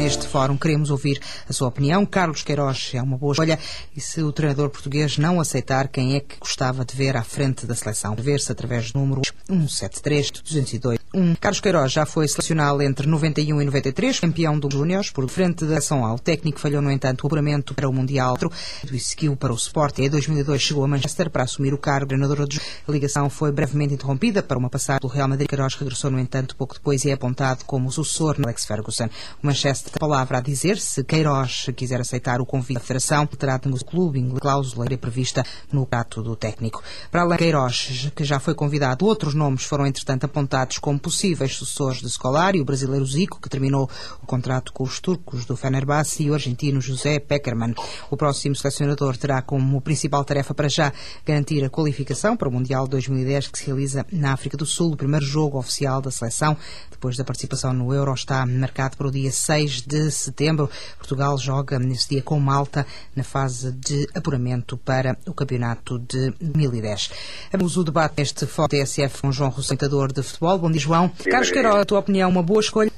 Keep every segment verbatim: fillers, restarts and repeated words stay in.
neste fórum. Queremos ouvir a sua opinião. Carlos Queiroz é uma boa escolha e se o treinador português não aceitar, quem é que gostava de ver à frente da seleção? Ver-se através do número um sete três, dois zero dois, um. Carlos Queiroz já foi selecionado entre noventa e um e noventa e três, campeão do Júniors por frente da ação ao técnico. Falhou, no entanto, o apuramento para o Mundial e seguiu para o Sporting. Em dois mil e dois chegou a Manchester para assumir o cargo de treinador de A ligação foi brevemente interrompida para uma passagem do Real Madrid. Queiroz regressou, no entanto, pouco depois e é apontado como sucessor de Alex Ferguson. O Manchester tem a palavra a dizer. Se Queiroz quiser aceitar o convite da Federação, terá de negociar o clube em cláusula prevista no contrato do técnico. Para além de Queiroz, que já foi convidado, outros nomes foram, entretanto, apontados como possíveis sucessores de Scolari: o brasileiro Zico, que terminou o contrato com os turcos do Fenerbahçe, e o argentino José Pekerman. O próximo selecionador terá como principal tarefa para já garantir a qualificação para o Mundial dois mil e dez, que se realiza na África do Sul. O primeiro jogo oficial da seleção, depois da participação no Euro, está marcado para o dia seis de setembro. Portugal joga nesse dia com Malta na fase de apuramento para o campeonato de dois mil e dez. Vamos o debate neste fórum T S F com João Rousseau, comentador de futebol. Bom dia, João. Sim, Carlos Queiroz, a tua opinião, uma boa escolha?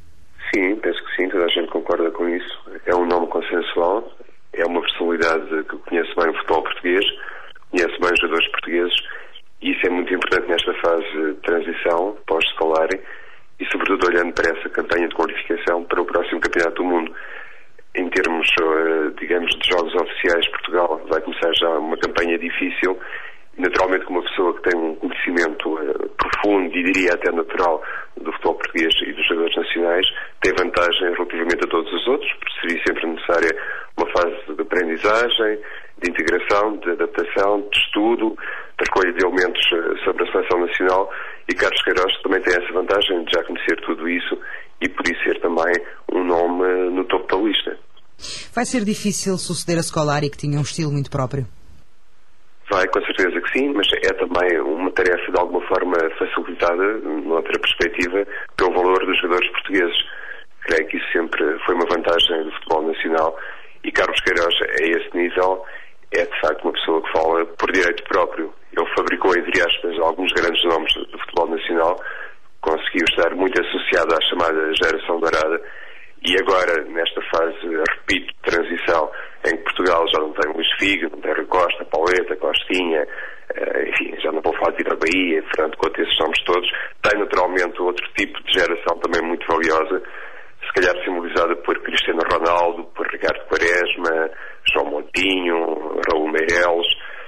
Sim, penso que sim, toda a gente concorda com isso. É um nome consensual, é uma personalidade que conhece bem o futebol português, conhece bem os jogadores portugueses, e isso é muito importante nesta fase de transição pós-Scolari e, sobretudo, olhando para essa campanha de qualificação para o próximo Campeonato do Mundo. Em termos, digamos, de jogos oficiais, Portugal vai começar já uma campanha difícil. Naturalmente, como uma pessoa que tem um conhecimento profundo e, diria, até natural do futebol português e dos jogadores nacionais, tem vantagem relativamente a todos os outros, porque seria sempre necessária uma fase de aprendizagem, de integração, de adaptação, de estudo, de recolha de elementos sobre a seleção nacional, e Carlos Queiroz também tem essa vantagem de já conhecer tudo isso e por isso ser também um nome no topo da lista. Vai ser difícil suceder a Scolari, que tinha um estilo muito próprio? Vai, com certeza que sim, mas é também uma tarefa de alguma forma facilitada, noutra perspectiva, pelo valor dos jogadores portugueses. Creio que isso sempre foi uma vantagem do futebol nacional, e Carlos Queiroz, a esse nível, é de facto uma pessoa que fala por direito próprio. Ele fabricou, entre aspas, alguns grandes nomes do futebol nacional, conseguiu estar muito associado à chamada geração dourada, e agora, nesta fase, repito, de transição, em que Portugal já não tem Luís Figo, não tem Rui Costa, Pauleta, Costinha, enfim, já não vou falar de Vitor Bahia, Fernando Couto, esses nomes todos, tem naturalmente outro tipo de geração também muito valiosa, se calhar simbolizada por Cristiano Ronaldo, por Ricardo Quaresma, João Montinho, Raul Meireles,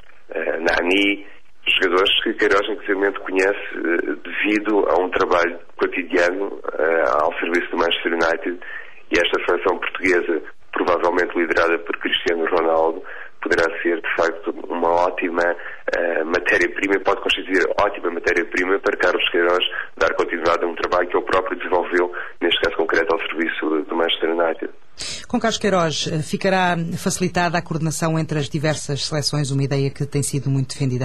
Nani, jogadores que Queiroz, inclusive, conhece devido a um trabalho cotidiano ao serviço do Manchester United, e esta seleção portuguesa, provavelmente liderada por Cristiano Ronaldo, poderá ser, de facto, uma ótima uh, matéria-prima, pode constituir ótima matéria-prima para Carlos Queiroz dar continuidade a um trabalho que ele próprio desenvolveu, neste caso concreto, ao serviço do Manchester United. Com Carlos Queiroz, ficará facilitada a coordenação entre as diversas seleções, uma ideia que tem sido muito defendida?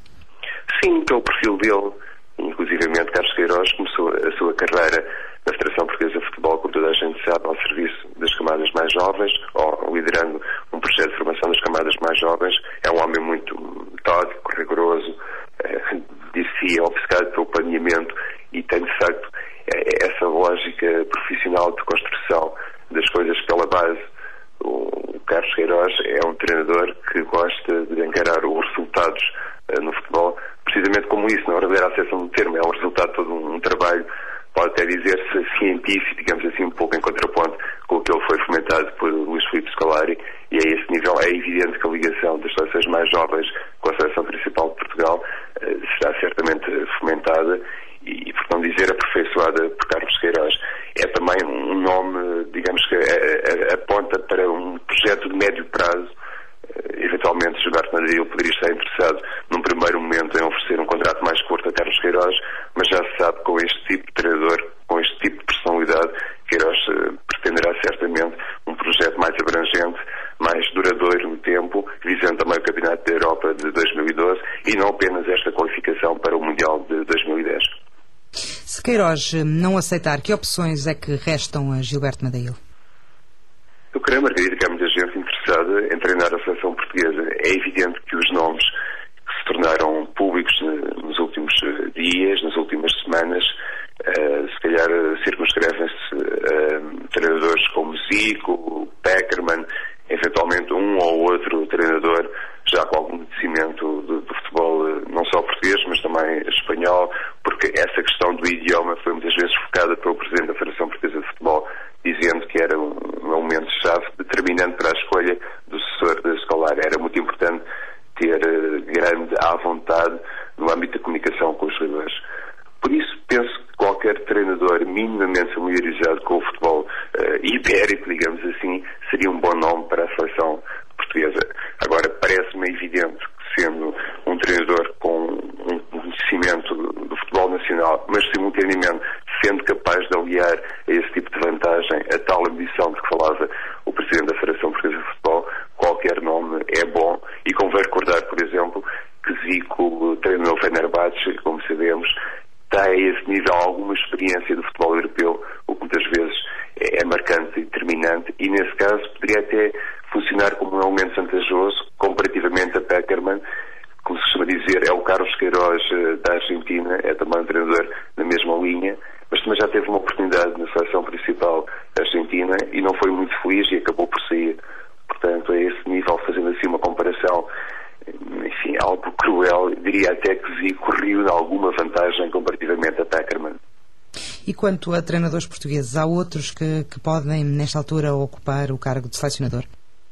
Sim, pelo perfil dele. Inclusivamente, Carlos Queiroz começou a sua carreira na Federação Portuguesa de Futebol, como toda a gente sabe, ao serviço das camadas mais jovens, ou liderando um projeto de formação das camadas mais jovens. É um homem muito metódico, rigoroso, eh, disse obcecado pelo planeamento, e tem, de facto, essa lógica profissional de construção das coisas pela base. O Carlos Queiroz é um treinador que gosta de encarar os resultados eh, no futebol, precisamente como isso, não é verdadeira acessão do termo, é um resultado de todo um, um trabalho, pode até dizer-se científico, digamos assim, um pouco em contraponto com o que ele foi fomentado por Luís Filipe Scolari, e a esse nível é evidente que a ligação das seleções mais jovens com a seleção principal de Portugal eh, será certamente fomentada e, e, por não dizer, aperfeiçoada por Carlos Queiroz. É também um nome, digamos que aponta para um projeto de médio prazo. Eventualmente, Gilberto Madrid poderia estar interessado num primeiro momento em oferecer um contrato mais curto a Carlos Queiroz, mas já se sabe que com este tipo de treinador, com este tipo de personalidade, Queiroz uh, pretenderá certamente um projeto mais abrangente, mais duradouro no tempo, visando também o Campeonato da Europa de dois mil e doze e não apenas esta qualificação para o Mundial de dois mil e dez. Se Queiroz não aceitar, que opções é que restam a Gilberto Madeiro? Eu creio, Margarida, que há muita gente interessada em treinar a seleção portuguesa. É evidente que os nomes que se tornaram públicos nos últimos dias, nas últimas semanas, uh, se calhar circunscrevem-se uh, treinadores como Zico, Peckerman, eventualmente um ou outro treinador já com algum conhecimento do, do futebol, não só português, mas também espanhol, porque essa questão do idioma foi muitas vezes focada pelo Presidente da Federação Portuguesa de Futebol, dizendo que era um, um elemento-chave determinante para a escolha do sucessor de Scolari. Era muito importante ter uh, grande à vontade no âmbito da comunicação com os jogadores. Por isso, penso que qualquer treinador minimamente familiarizado com o futebol uh, ibérico, digamos assim, seria um bom nome para a seleção portuguesa. Agora, parece-me evidente que, sendo um treinador com um conhecimento do, do futebol nacional, mas simultaneamente sendo capaz de aliar a esse tipo de vantagem a tal ambição de que falava o Presidente da Federação Portuguesa de Futebol, qualquer nome é bom. E convém recordar, por exemplo, que Zico treinou o Fenerbahçe, como sabemos, tem a esse nível alguma experiência do futebol europeu, o que muitas vezes é marcante e determinante, e nesse caso poderia até funcionar como um elemento vantajoso comparativamente a Peckerman, como se costuma dizer, é o Carlos Queiroz da Argentina, é também um treinador na mesma linha, mas também já teve uma oportunidade na seleção principal argentina e não foi muito feliz e acabou por sair. Portanto, a esse nível, fazendo assim uma comparação, enfim, algo cruel, diria até que Zico correu alguma vantagem comparativamente a Peckerman. E quanto a treinadores portugueses, há outros que, que podem, nesta altura, ocupar o cargo de selecionador?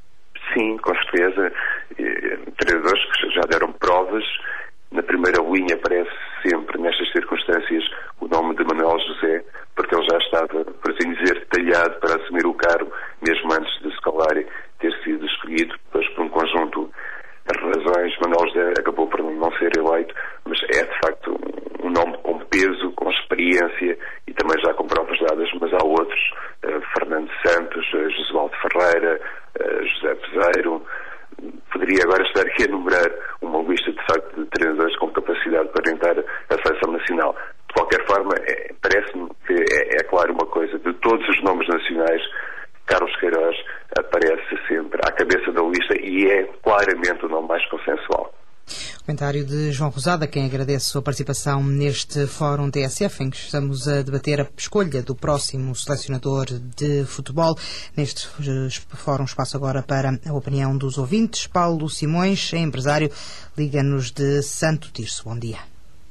Sim, com certeza. Treinadores que já deram provas. Na primeira linha aparece sempre, nestas circunstâncias, o nome de Manuel José, porque ele já estava, por assim dizer, talhado para assumir o cargo, mesmo antes de Scolari ter sido escolhido, pois por um conjunto de razões, Manuel José acabou por não ser eleito, mas é de facto um nome com peso, com experiência e também já com provas dadas, mas há outros, uh, Fernando Santos, uh, Josualdo Ferreira, uh, José Peseiro. Poderia agora estar aqui a enumerar uma lista de facto de treinadores com capacidade para orientar a seleção nacional. De qualquer forma, é, parece-me que é, é claro uma coisa, de todos os nomes nacionais, Carlos Queiroz aparece sempre à cabeça da lista e é claramente o nome mais consensual. Comentário de João Rosado, a quem agradeço a sua participação neste Fórum T S F, em que estamos a debater a escolha do próximo selecionador de futebol. Neste Fórum espaço agora para a opinião dos ouvintes. Paulo Simões, é empresário, liga-nos de Santo Tirso. Bom dia.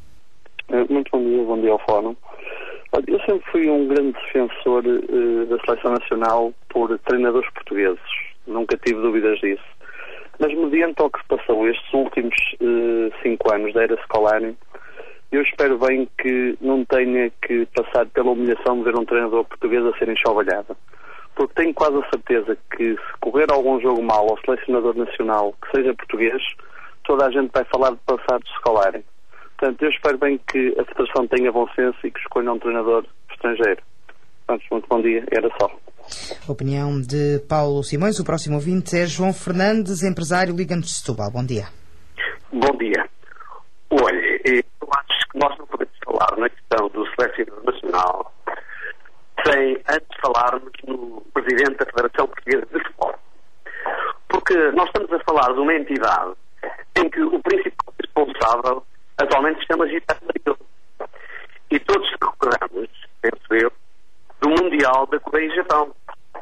Muito bom dia, bom dia ao Fórum. Eu sempre fui um grande defensor uh, da Seleção Nacional por treinadores portugueses. Nunca tive dúvidas disso. Mas mediante o que se passou estes últimos uh, cinco anos da era Scolari, eu espero bem que não tenha que passar pela humilhação de ver um treinador português a ser enxovalhado. Porque tenho quase a certeza que se correr algum jogo mal ao selecionador nacional que seja português, toda a gente vai falar de passar de Scolari. Portanto, eu espero bem que a Federação tenha bom senso e que escolha um treinador estrangeiro. Portanto, muito bom dia, era só. Opinião de Paulo Simões. O próximo ouvinte é João Fernandes, empresário, liga-nos de Setúbal. Bom dia. Bom dia. Olha, eu acho que nós não podemos falar na questão do selecionador nacional sem antes falarmos no Presidente da Federação Portuguesa de Futebol. Porque nós estamos a falar de uma entidade em que o principal responsável atualmente se chama Gilberto Maria. E todos recordamos, penso eu, do Mundial da Coreia e Japão.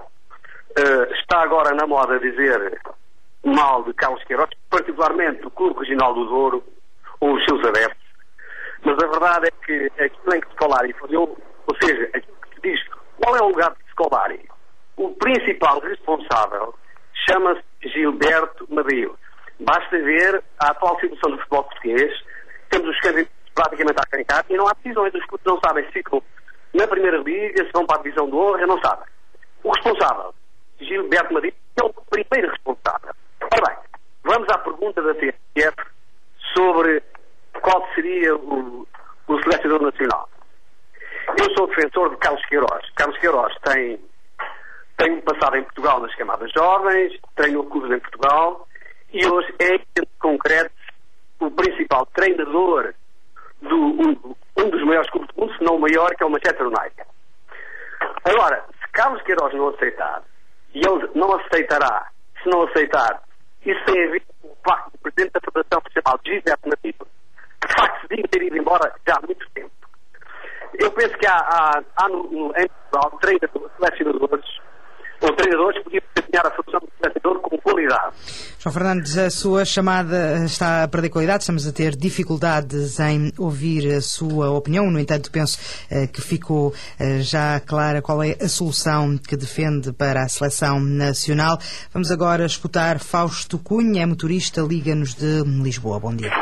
Uh, está agora na moda dizer mal de Carlos Queiroz, particularmente do Clube Regional do Douro, ou os seus adeptos. Mas a verdade é que aquilo em que Scolari falhou, ou seja, aquilo que se diz, qual é o lugar de Scolari? O principal responsável chama-se Gilberto Maria. Basta ver a atual situação do futebol português. Temos os candidatos praticamente a arrancar e não há decisões. Os clubes não sabem se ficam na Primeira Liga, se vão para a Divisão de Honra, não sabem. O responsável, Gilberto Maria, é o primeiro responsável. Ora bem, vamos à pergunta da T S F sobre qual seria o, o selecionador nacional. Eu sou defensor de Carlos Queiroz. Carlos Queiroz tem, tem um passado em Portugal nas camadas jovens, treinou clubes em Portugal e hoje é, em concreto, o principal treinador do um, um dos maiores clubes do mundo, se não o maior, que é o Manchester United. Agora, se Carlos Queiroz não aceitar, e ele não aceitará, se não aceitar, isso tem a ver com o facto do Presidente da Federação chamado Gilberto Maria, que de facto se devia ter ido embora já há muito tempo. Eu penso que há, há, há no, no, em Portugal treinadores, selecionadores ou treinadores que podiam desempenhar a função de selecionador com qualidade. João Fernandes, a sua chamada está a perder qualidade, estamos a ter dificuldades em ouvir a sua opinião, no entanto penso uh, que ficou uh, já clara qual é a solução que defende para a seleção nacional. Vamos agora escutar Fausto Cunha, é motorista, liga-nos de Lisboa. Bom dia.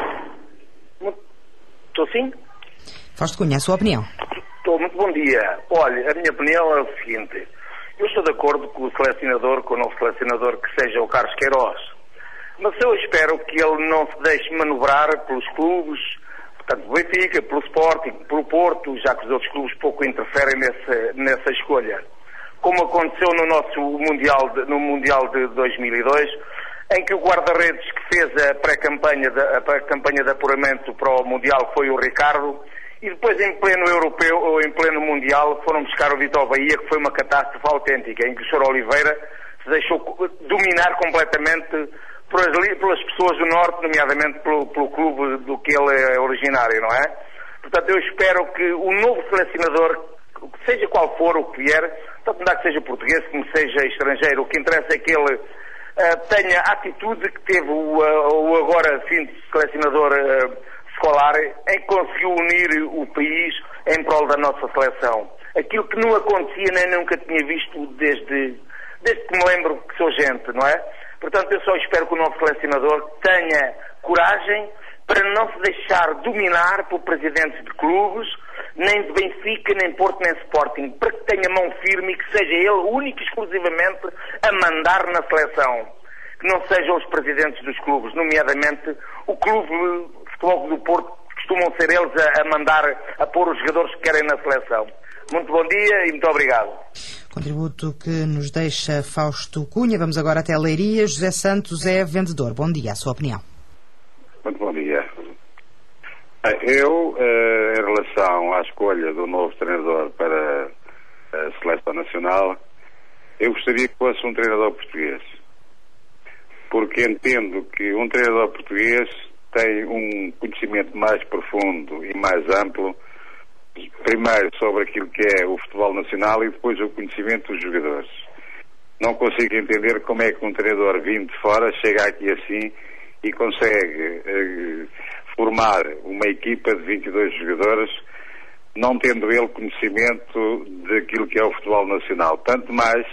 Estou sim? Fausto Cunha, a sua opinião? Estou, muito bom dia. Olha, a minha opinião é o seguinte: eu estou de acordo com o selecionador, com o novo selecionador, que seja o Carlos Queiroz, mas eu espero que ele não se deixe manobrar pelos clubes, portanto, pelo Benfica, pelo Sporting, pelo Porto, já que os outros clubes pouco interferem nessa, nessa escolha. Como aconteceu no nosso Mundial de, no Mundial de dois mil e dois, em que o guarda-redes que fez a pré-campanha de, a pré-campanha de apuramento para o Mundial foi o Ricardo, e depois em pleno europeu ou em pleno Mundial foram buscar o Vitor Bahia, que foi uma catástrofe autêntica, em que o senhor Oliveira se deixou dominar completamente pelas, pelas pessoas do Norte, nomeadamente pelo, pelo clube do que ele é originário, não é? Portanto, eu espero que o novo selecionador, seja qual for o que vier, tanto não dá que seja português como seja estrangeiro, o que interessa é que ele uh, tenha a atitude que teve o, uh, o agora fim de selecionador uh, escolar, em que conseguiu unir o país em prol da nossa seleção. Aquilo que não acontecia nem nunca tinha visto desde, desde que me lembro que sou gente, não é? Portanto, eu só espero que o novo selecionador tenha coragem para não se deixar dominar por presidentes de clubes, nem de Benfica, nem Porto, nem Sporting, para que tenha mão firme e que seja ele único e exclusivamente a mandar na seleção. Que não sejam os presidentes dos clubes, nomeadamente o clube de futebol do Porto, costumam ser eles a, a mandar, a pôr os jogadores que querem na seleção. Muito bom dia e muito obrigado. Contributo que nos deixa Fausto Cunha. Vamos agora até a Leiria. José Santos é vendedor. Bom dia, a sua opinião. Muito bom dia. Eu, em relação à escolha do novo treinador para a Seleção Nacional, eu gostaria que fosse um treinador português. Porque entendo que um treinador português tem um conhecimento mais profundo e mais amplo, primeiro sobre aquilo que é o futebol nacional e depois o conhecimento dos jogadores. Não consigo entender como é que um treinador vindo de fora chega aqui assim e consegue eh, formar uma equipa de vinte e dois jogadores, não tendo ele conhecimento daquilo que é o futebol nacional. Tanto mais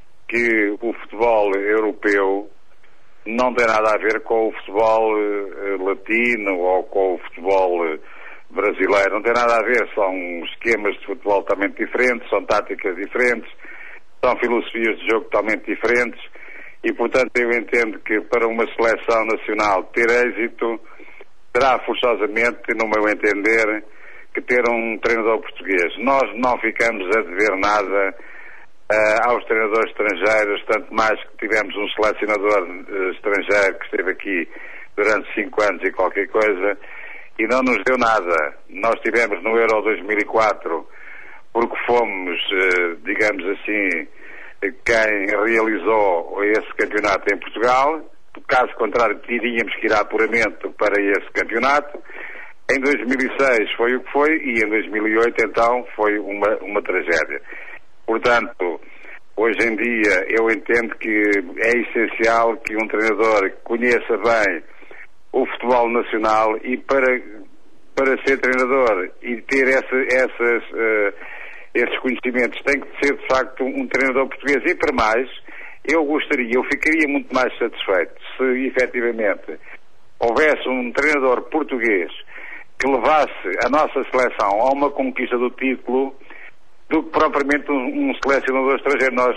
que o futebol europeu não tem nada a ver com o futebol uh, latino ou com o futebol uh, brasileiro. Não tem nada a ver. São esquemas de futebol totalmente diferentes, são táticas diferentes, são filosofias de jogo totalmente diferentes e, portanto, eu entendo que para uma seleção nacional ter êxito terá forçosamente, no meu entender, que ter um treinador português. Nós não ficamos a dever nada Uh, aos treinadores estrangeiros, tanto mais que tivemos um selecionador uh, estrangeiro que esteve aqui durante cinco anos e qualquer coisa e não nos deu nada. Nós tivemos no Euro dois mil e quatro porque fomos, uh, digamos assim, quem realizou esse campeonato em Portugal. Caso contrário, teríamos que ir a apuramento para esse campeonato. Em dois mil e seis foi o que foi e em dois mil e oito então foi uma, uma tragédia. Portanto, hoje em dia eu entendo que é essencial que um treinador conheça bem o futebol nacional e para, para ser treinador e ter essa, essas, uh, esses conhecimentos tem que ser de facto um treinador português. E para mais, eu gostaria, eu ficaria muito mais satisfeito se efetivamente houvesse um treinador português que levasse a nossa seleção a uma conquista do título do que propriamente um, um selecionador estrangeiro. Nós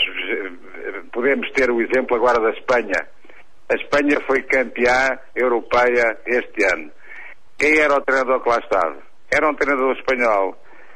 podemos ter o exemplo agora da Espanha. A Espanha foi campeã europeia este ano. Quem era o treinador que lá estava? Era um treinador espanhol.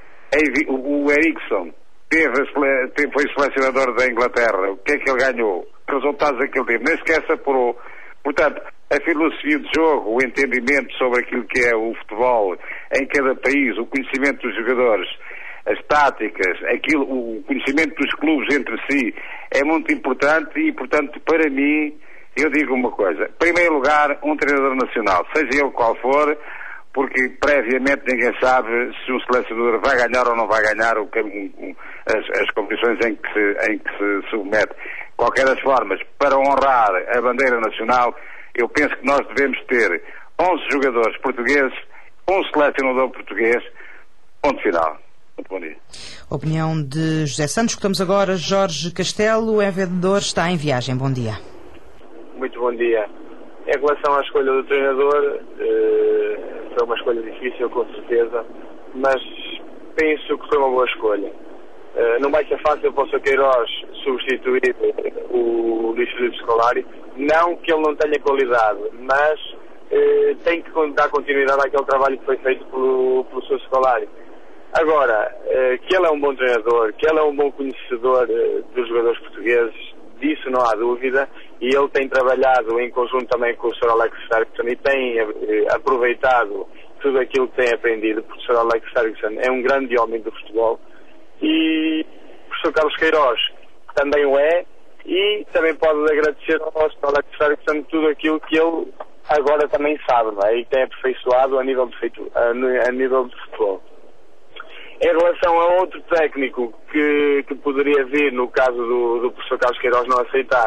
O Eriksson teve, foi selecionador da Inglaterra. O que é que ele ganhou? Que resultados é que ele teve? Nem sequer se apurou. Portanto, a filosofia de jogo, o entendimento sobre aquilo que é o futebol em cada país, o conhecimento dos jogadores, as táticas, aquilo, o conhecimento dos clubes entre si é muito importante e, portanto, para mim, eu digo uma coisa. Em primeiro lugar, um treinador nacional, seja ele qual for, porque previamente ninguém sabe se um selecionador vai ganhar ou não vai ganhar o, um, as, as competições em que, se, em que se submete. Qualquer das formas, para honrar a bandeira nacional, eu penso que nós devemos ter onze jogadores portugueses, um selecionador português, ponto final. Muito bom dia. Opinião de José Santos. Escutamos agora Jorge Castelo, é vendedor, está em viagem. Bom dia. Muito bom dia. Em relação à escolha do treinador, eh, foi uma escolha difícil, com certeza, mas penso que foi uma boa escolha. Eh, não vai ser fácil para o seu Queiroz substituir o Luís Filipe Scolari, não que ele não tenha qualidade, mas eh, tem que dar continuidade àquele trabalho que foi feito pelo, pelo seu Scolari. Agora, eh, que ele é um bom treinador, que ele é um bom conhecedor eh, dos jogadores portugueses, disso não há dúvida, e ele tem trabalhado em conjunto também com o senhor Alex Ferguson e tem eh, aproveitado tudo aquilo que tem aprendido, porque o senhor Alex Ferguson é um grande homem do futebol, e o professor Carlos Queiroz também o é, e também pode agradecer ao senhor Alex Ferguson tudo aquilo que ele agora também sabe, não é? E tem aperfeiçoado a nível de, feito, a, a nível de futebol. Em relação a outro técnico que, que poderia vir, no caso do, do professor Carlos Queiroz não aceitar,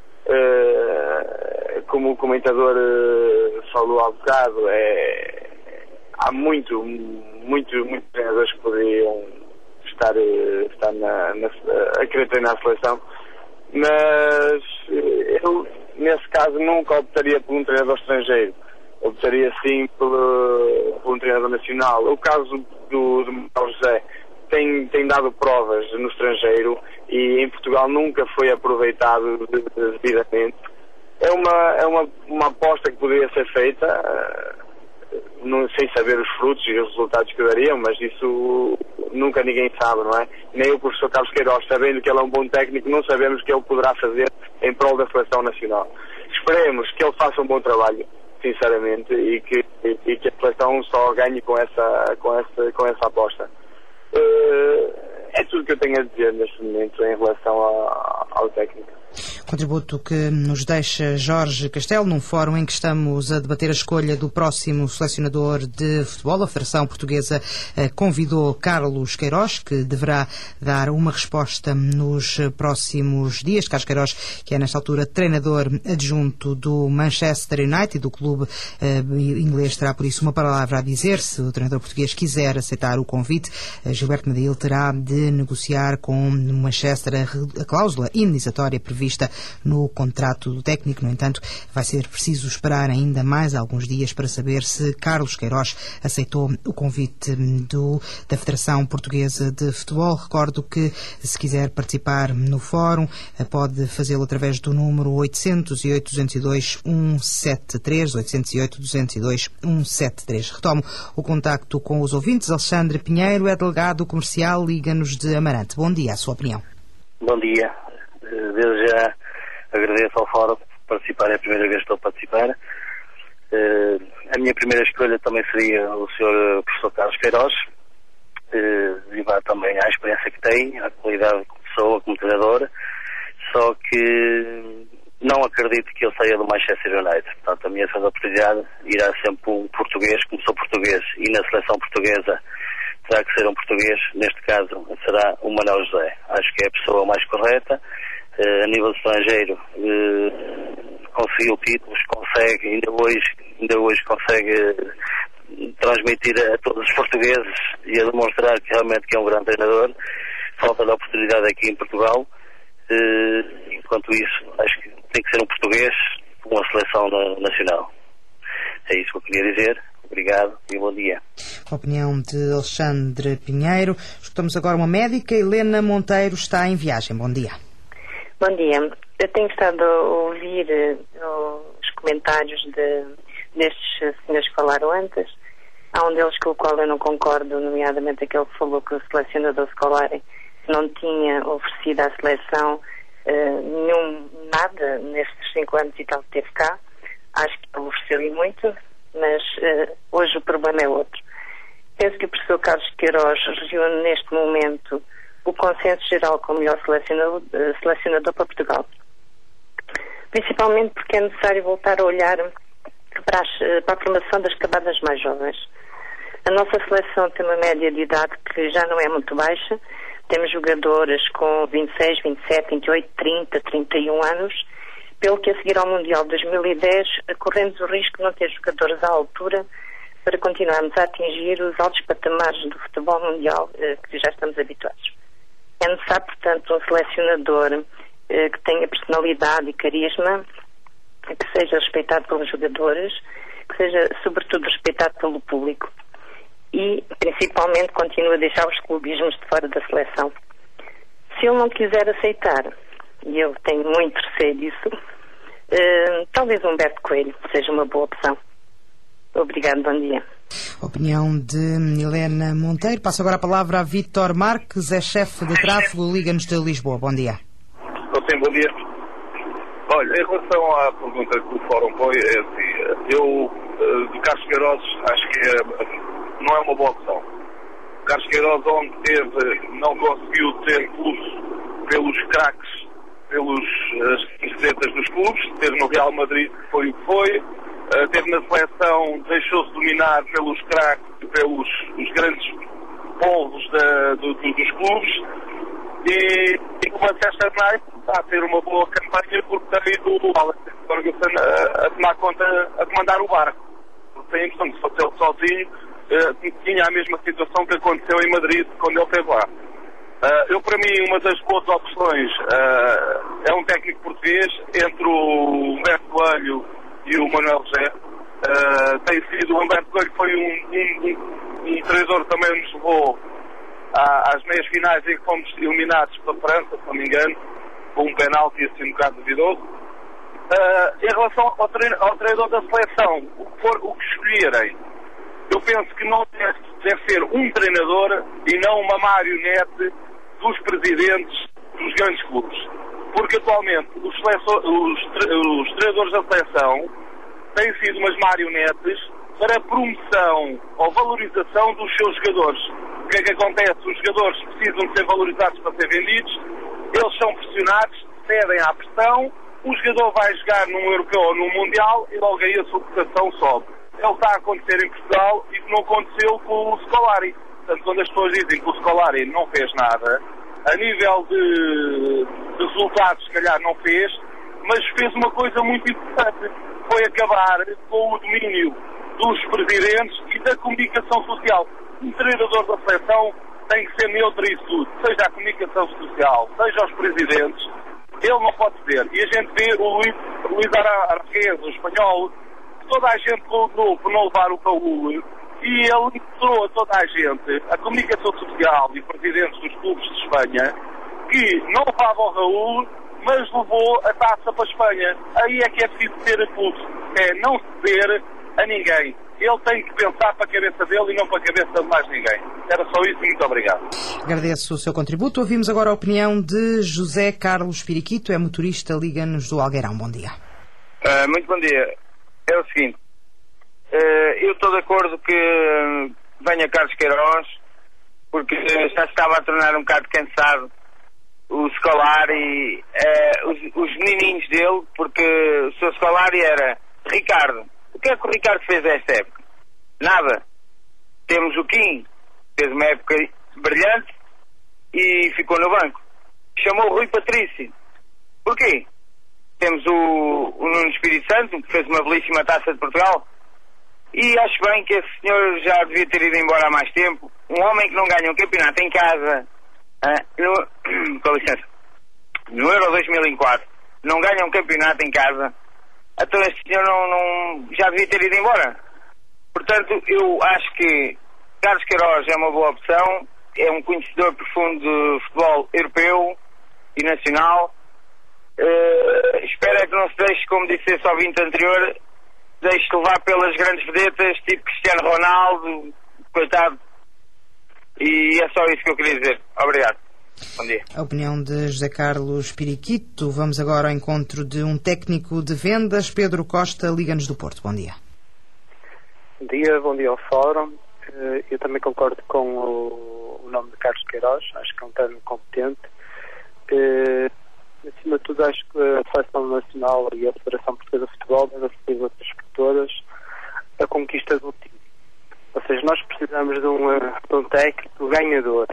uh, como o comentador uh, falou há bocado, é, há muito, muito, muitos treinadores que poderiam estar, uh, estar na, na, a querer treinar a seleção, mas eu, nesse caso, nunca optaria por um treinador estrangeiro. Optaria sim por, por um treinador nacional. O caso do, do Manuel José tem, tem dado provas no estrangeiro e em Portugal nunca foi aproveitado devidamente. É uma, é uma, uma aposta que poderia ser feita, uh, não, sem saber os frutos e os resultados que dariam, mas isso nunca ninguém sabe, não é? Nem o professor Carlos Queiroz, sabendo que ele é um bom técnico, não sabemos o que ele poderá fazer em prol da seleção nacional. Esperemos que ele faça um bom trabalho, sinceramente, e que, e, e que a seleção só ganhe com essa, com essa, com essa aposta. Uh, é tudo que eu tenho a dizer neste momento em relação a, ao técnico. Contributo que nos deixa Jorge Castelo num fórum em que estamos a debater a escolha do próximo selecionador de futebol. A Federação Portuguesa convidou Carlos Queiroz, que deverá dar uma resposta nos próximos dias. Carlos Queiroz, que é nesta altura treinador adjunto do Manchester United, do clube inglês, terá por isso uma palavra a dizer. Se o treinador português quiser aceitar o convite, Gilberto Medil terá de negociar com o Manchester a cláusula indenizatória prevista no contrato do técnico. No entanto, vai ser preciso esperar ainda mais alguns dias para saber se Carlos Queiroz aceitou o convite do, da Federação Portuguesa de Futebol. Recordo que, se quiser participar no fórum, pode fazê-lo através do número oito zero oito, dois zero dois, um sete três, oito zero oito, dois zero dois, um sete três. Retomo o contacto com os ouvintes. Alexandre Pinheiro é delegado comercial, Liga-nos de Amarante. Bom dia, a sua opinião. Bom dia. Desde já agradeço ao Fórum por participar, é a primeira vez que estou a participar. Uh, a minha primeira escolha também seria o senhor professor Carlos Queiroz, uh, devido também à experiência que tem, à qualidade como pessoa, como treinador, só que não acredito que ele saia do Manchester United. Portanto, a minha segunda oportunidade irá sempre um português, como sou português, e na seleção portuguesa terá que ser um português, neste caso será o Manuel José. Acho que é a pessoa mais correta. Uh, a nível estrangeiro, uh, conseguiu títulos, consegue, ainda hoje, ainda hoje consegue uh, transmitir a todos os portugueses e a demonstrar que realmente que é um grande treinador. Falta de oportunidade aqui em Portugal. Uh, enquanto isso, acho que tem que ser um português com uma seleção na, nacional. É isso que eu queria dizer. Obrigado e bom dia. A opinião de Alexandre Pinheiro. Escutamos agora uma médica. Helena Monteiro está em viagem. Bom dia. Bom dia. Eu tenho estado a ouvir uh, os comentários de, destes senhores que falaram antes. Há um deles com o qual eu não concordo, nomeadamente aquele que falou que o selecionador Scolari não tinha oferecido à seleção uh, nenhum, nada nestes cinco anos e tal que teve cá. Acho que ofereceu-lhe muito, mas uh, hoje o problema é outro. Penso que o professor Carlos Queiroz reúne neste momento o consenso geral como melhor selecionador, uh, selecionador para Portugal. Principalmente porque é necessário voltar a olhar para, as, para a formação das camadas mais jovens. A nossa seleção tem uma média de idade que já não é muito baixa. Temos jogadoras com vinte e seis, vinte e sete, vinte e oito, trinta, trinta e um anos, pelo que a seguir ao Mundial de dois mil e dez corremos o risco de não ter jogadores à altura para continuarmos a atingir os altos patamares do futebol mundial que já estamos habituados. É necessário, portanto, um selecionador que tenha personalidade e carisma, que seja respeitado pelos jogadores, que seja, sobretudo, respeitado pelo público e, principalmente, continue a deixar os clubismos de fora da seleção. Se ele não quiser aceitar, e eu tenho muito receio disso, uh, talvez Humberto Coelho seja uma boa opção. Obrigado, bom dia. Opinião de Helena Monteiro. Passo agora a palavra a Vítor Marques, é chefe de tráfego, Liga-nos de Lisboa. Bom dia. Sim, bom dia. Olha, em relação à pergunta que o Fórum põe, é assim, eu, de Carlos Queiroz, acho que é, não é uma boa opção. Carlos Queiroz, onde teve, não conseguiu ter pulso pelos craques, pelos camisetas dos clubes, teve no Real Madrid, que foi o que foi, uh, teve na seleção, deixou-se dominar pelos craques, pelos os grandes povos da, do, do, dos clubes, e, e o Manchester United está a ter uma boa campanha porque tem o Alex Ferguson a, a tomar conta, a comandar o barco. Porque tem a impressão que se fosse ele sozinho, uh, tinha a mesma situação que aconteceu em Madrid quando ele esteve lá. Uh, eu, para mim, uma das boas opções uh, é um técnico português, entre o Humberto Coelho e o Manuel José. Uh, tem sido, o Humberto Coelho foi um, um, um, um treinador que também nos levou à, às meias finais em que fomos eliminados pela França, se não me engano, com um penalti assim um bocado duvidoso. Uh, em relação ao, treino, ao treinador da seleção, o que for o que escolherem, eu penso que não deve, deve ser um treinador e não uma marionete dos presidentes dos grandes clubes. Porque atualmente os, os, os treinadores da seleção têm sido umas marionetes para a promoção ou valorização dos seus jogadores. O que é que acontece? Os jogadores precisam de ser valorizados para ser vendidos, eles são pressionados, cedem à pressão, o jogador vai jogar num europeu ou num mundial e logo aí a sua cotação sobe. É o que está a acontecer em Portugal e que não aconteceu com o Scolari. Portanto, quando as pessoas dizem que o Scolari não fez nada, a nível de, de resultados, se calhar não fez, mas fez uma coisa muito importante. Foi acabar com o domínio dos presidentes e da comunicação social. Um treinador da seleção tem que ser neutro em tudo, seja a comunicação social, seja os presidentes. Ele não pode ser. E a gente vê o Luís, Luís Araquez, o espanhol, toda a gente condenou por não levar o Raul, e ele mostrou a toda a gente, a comunicação social e os presidentes dos clubes de Espanha, que não levava o Raul, mas levou a taça para a Espanha. Aí é que é preciso ter a pulso, é não ceder a ninguém. Ele tem que pensar para a cabeça dele e não para a cabeça de mais ninguém. Era só isso e muito obrigado. Agradeço o seu contributo. Ouvimos agora a opinião de José Carlos Piriquito, é motorista, Liga-nos do Algueirão. Bom dia. Uh, muito bom dia. É o seguinte, uh, eu estou de acordo que venha Carlos Queiroz, porque já estava a tornar um bocado cansado o Scolari, uh, os, os menininhos dele, porque o seu Scolari era Ricardo. O que é que o Ricardo fez esta época? Nada. Temos o Kim, fez uma época brilhante e ficou no banco. Chamou o Rui Patrício. Porquê? Temos o, o Nuno Espírito Santo, que fez uma belíssima taça de Portugal. E acho bem que esse senhor já devia ter ido embora há mais tempo. Um homem que não ganha um campeonato em casa, ah, no, com licença, no Euro dois mil e quatro, não ganha um campeonato em casa, então este senhor não, não, já devia ter ido embora. Portanto, eu acho que Carlos Queiroz é uma boa opção, é um conhecedor profundo de futebol europeu e nacional. Uh, espero é que não se deixe, como disse esse ouvinte anterior, deixe levar pelas grandes vedetas, tipo Cristiano Ronaldo, coitado. E é só isso que eu queria dizer. Obrigado. Bom dia. A opinião de José Carlos Piriquito. Vamos agora ao encontro de um técnico de vendas, Pedro Costa, Liga-nos do Porto. Bom dia. Bom dia, bom dia ao Fórum. Eu também concordo com o nome de Carlos Queiroz, acho que é um técnico competente. Acima de tudo, acho que a Seleção Nacional e a Federação Portuguesa de Futebol devem seguir outras todas a conquista do título. Ou seja, nós precisamos de um, de um técnico ganhador.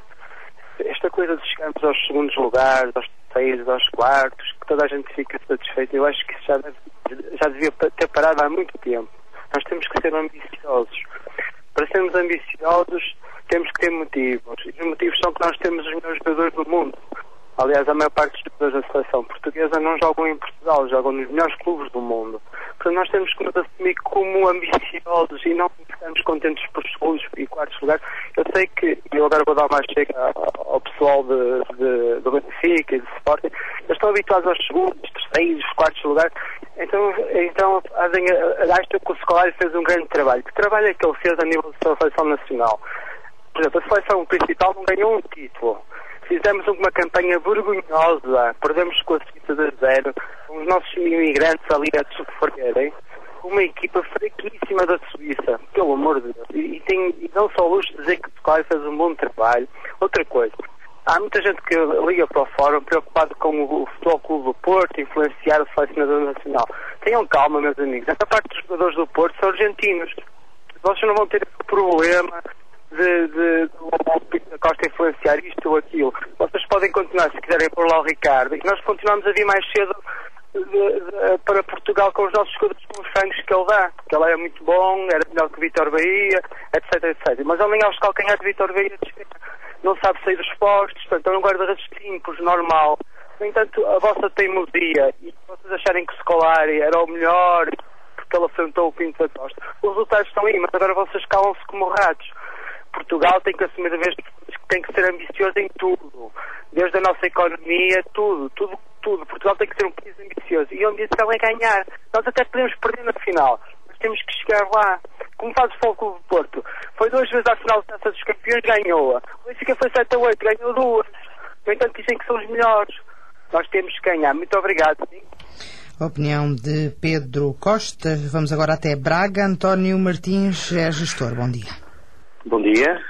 Esta coisa de chegarmos aos segundos lugares, aos terceiros, aos quartos, que toda a gente fica satisfeita, eu acho que isso já, deve, já devia ter parado há muito tempo. Nós temos que ser ambiciosos. Para sermos ambiciosos, temos que ter motivos. E os motivos são que nós temos os melhores jogadores do mundo. Aliás, a maior parte dos jogadores da seleção portuguesa não jogam em Portugal, jogam nos melhores clubes do mundo. Portanto, nós temos que nos assumir como ambiciosos e não ficarmos contentes por segundos e quartos lugares. Eu sei que, e eu agora vou dar mais chega ao pessoal de, de, do Benfica e do Sporting, eles estão habituados aos segundos, terceiros, quartos lugares. Então, então acho que o Scolari fez um grande trabalho. Que trabalho é que ele fez a nível da seleção nacional? Por exemplo, a seleção principal não ganhou um título. Fizemos uma campanha vergonhosa, perdemos com a Suíça de zero, com os nossos imigrantes ali a sofrerem, uma equipa fraquíssima da Suíça, pelo amor de Deus. E, e, tem, e não só o luxo de dizer que o Scolari fez um bom trabalho. Outra coisa, há muita gente que liga para o fórum preocupado com o, o Futebol Clube do Porto, influenciar o selecionador nacional. Tenham calma, meus amigos. Essa parte dos jogadores do Porto são argentinos. Vocês não vão ter esse problema de, de, de o Pinto da Costa influenciar isto ou aquilo. Vocês podem continuar, se quiserem, pôr lá o Ricardo, e nós continuamos a vir mais cedo de, de, para Portugal com os nossos jogadores, com os frangos que ele dá, porque ele é muito bom, era melhor que o Vítor Bahia, etc, etcétera. Mas ele nem aos calcanhares de Vítor Bahia não sabe sair dos postos, portanto é um guarda-redes simples, normal. No entanto, a vossa teimosia e vocês acharem que o Scolari era o melhor porque ele afrontou o Pinto da Costa, os resultados estão aí, mas agora vocês calam-se como ratos. Portugal tem que assumir a vez que tem que ser ambicioso em tudo, desde a nossa economia, tudo, tudo, tudo. Portugal tem que ser um país ambicioso e a ambição é ganhar. Nós até podemos perder na final, mas temos que chegar lá. Como faz o Futebol Clube do Porto, foi duas vezes à final da Taça dos Campeões, ganhou-a. O Benfica foi sete a oito, ganhou duas. No entanto, dizem que são os melhores. Nós temos que ganhar. Muito obrigado. A opinião de Pedro Costa. Vamos agora até Braga. António Martins é gestor. Bom dia. Bom dia.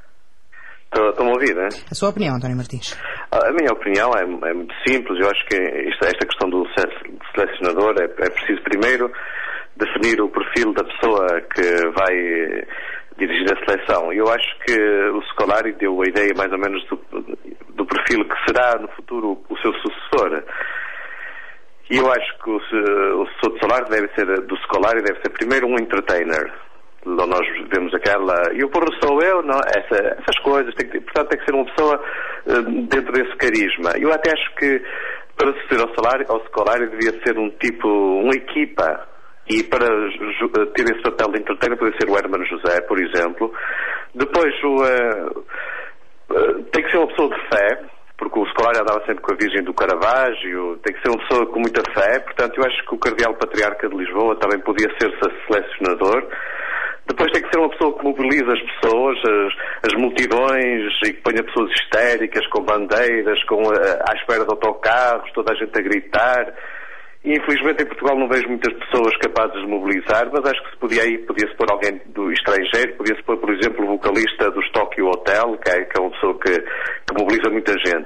Estão-me a ouvir, né? A sua opinião, António Martins? A minha opinião é, é muito simples. Eu acho que esta, esta questão do selecionador é, é preciso primeiro definir o perfil da pessoa que vai dirigir a seleção. Eu acho que o Scolari deu a ideia mais ou menos do, do perfil que será no futuro o seu sucessor. E eu acho que o, o sucessor do Scolari deve ser, do Scolari deve ser primeiro um entertainer. Nós vemos aquela, e o porro sou eu, não? Essa, essas coisas, tem que, portanto tem que ser uma pessoa uh, dentro desse carisma. Eu até acho que para suceder ao Scolari, ao Scolari devia ser um tipo, uma equipa, e para ter esse papel de entertainer poderia ser o Hermano José, por exemplo. Depois o, uh, uh, tem que ser uma pessoa de fé, porque o Scolari andava sempre com a Virgem do Caravaggio, tem que ser uma pessoa com muita fé, portanto eu acho que o Cardeal Patriarca de Lisboa também podia ser selecionador. Depois tem que ser uma pessoa que mobiliza as pessoas, as, as multidões, e que ponha pessoas histéricas, com bandeiras, com, uh, à espera de autocarros, toda a gente a gritar. E infelizmente em Portugal não vejo muitas pessoas capazes de mobilizar, mas acho que se podia aí, podia-se pôr alguém do estrangeiro, podia-se pôr, por exemplo, o vocalista dos Tokyo Hotel, que é, que é uma pessoa que, que mobiliza muita gente.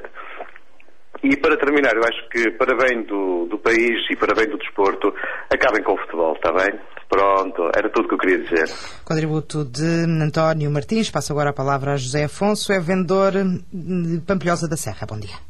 E para terminar, eu acho que para bem do, do país e para bem do desporto, acabem com o futebol, está bem? Pronto, era tudo o que eu queria dizer. Contributo de António Martins. Passo agora a palavra a José Afonso, é vendedor de Pampilhosa da Serra. Bom dia.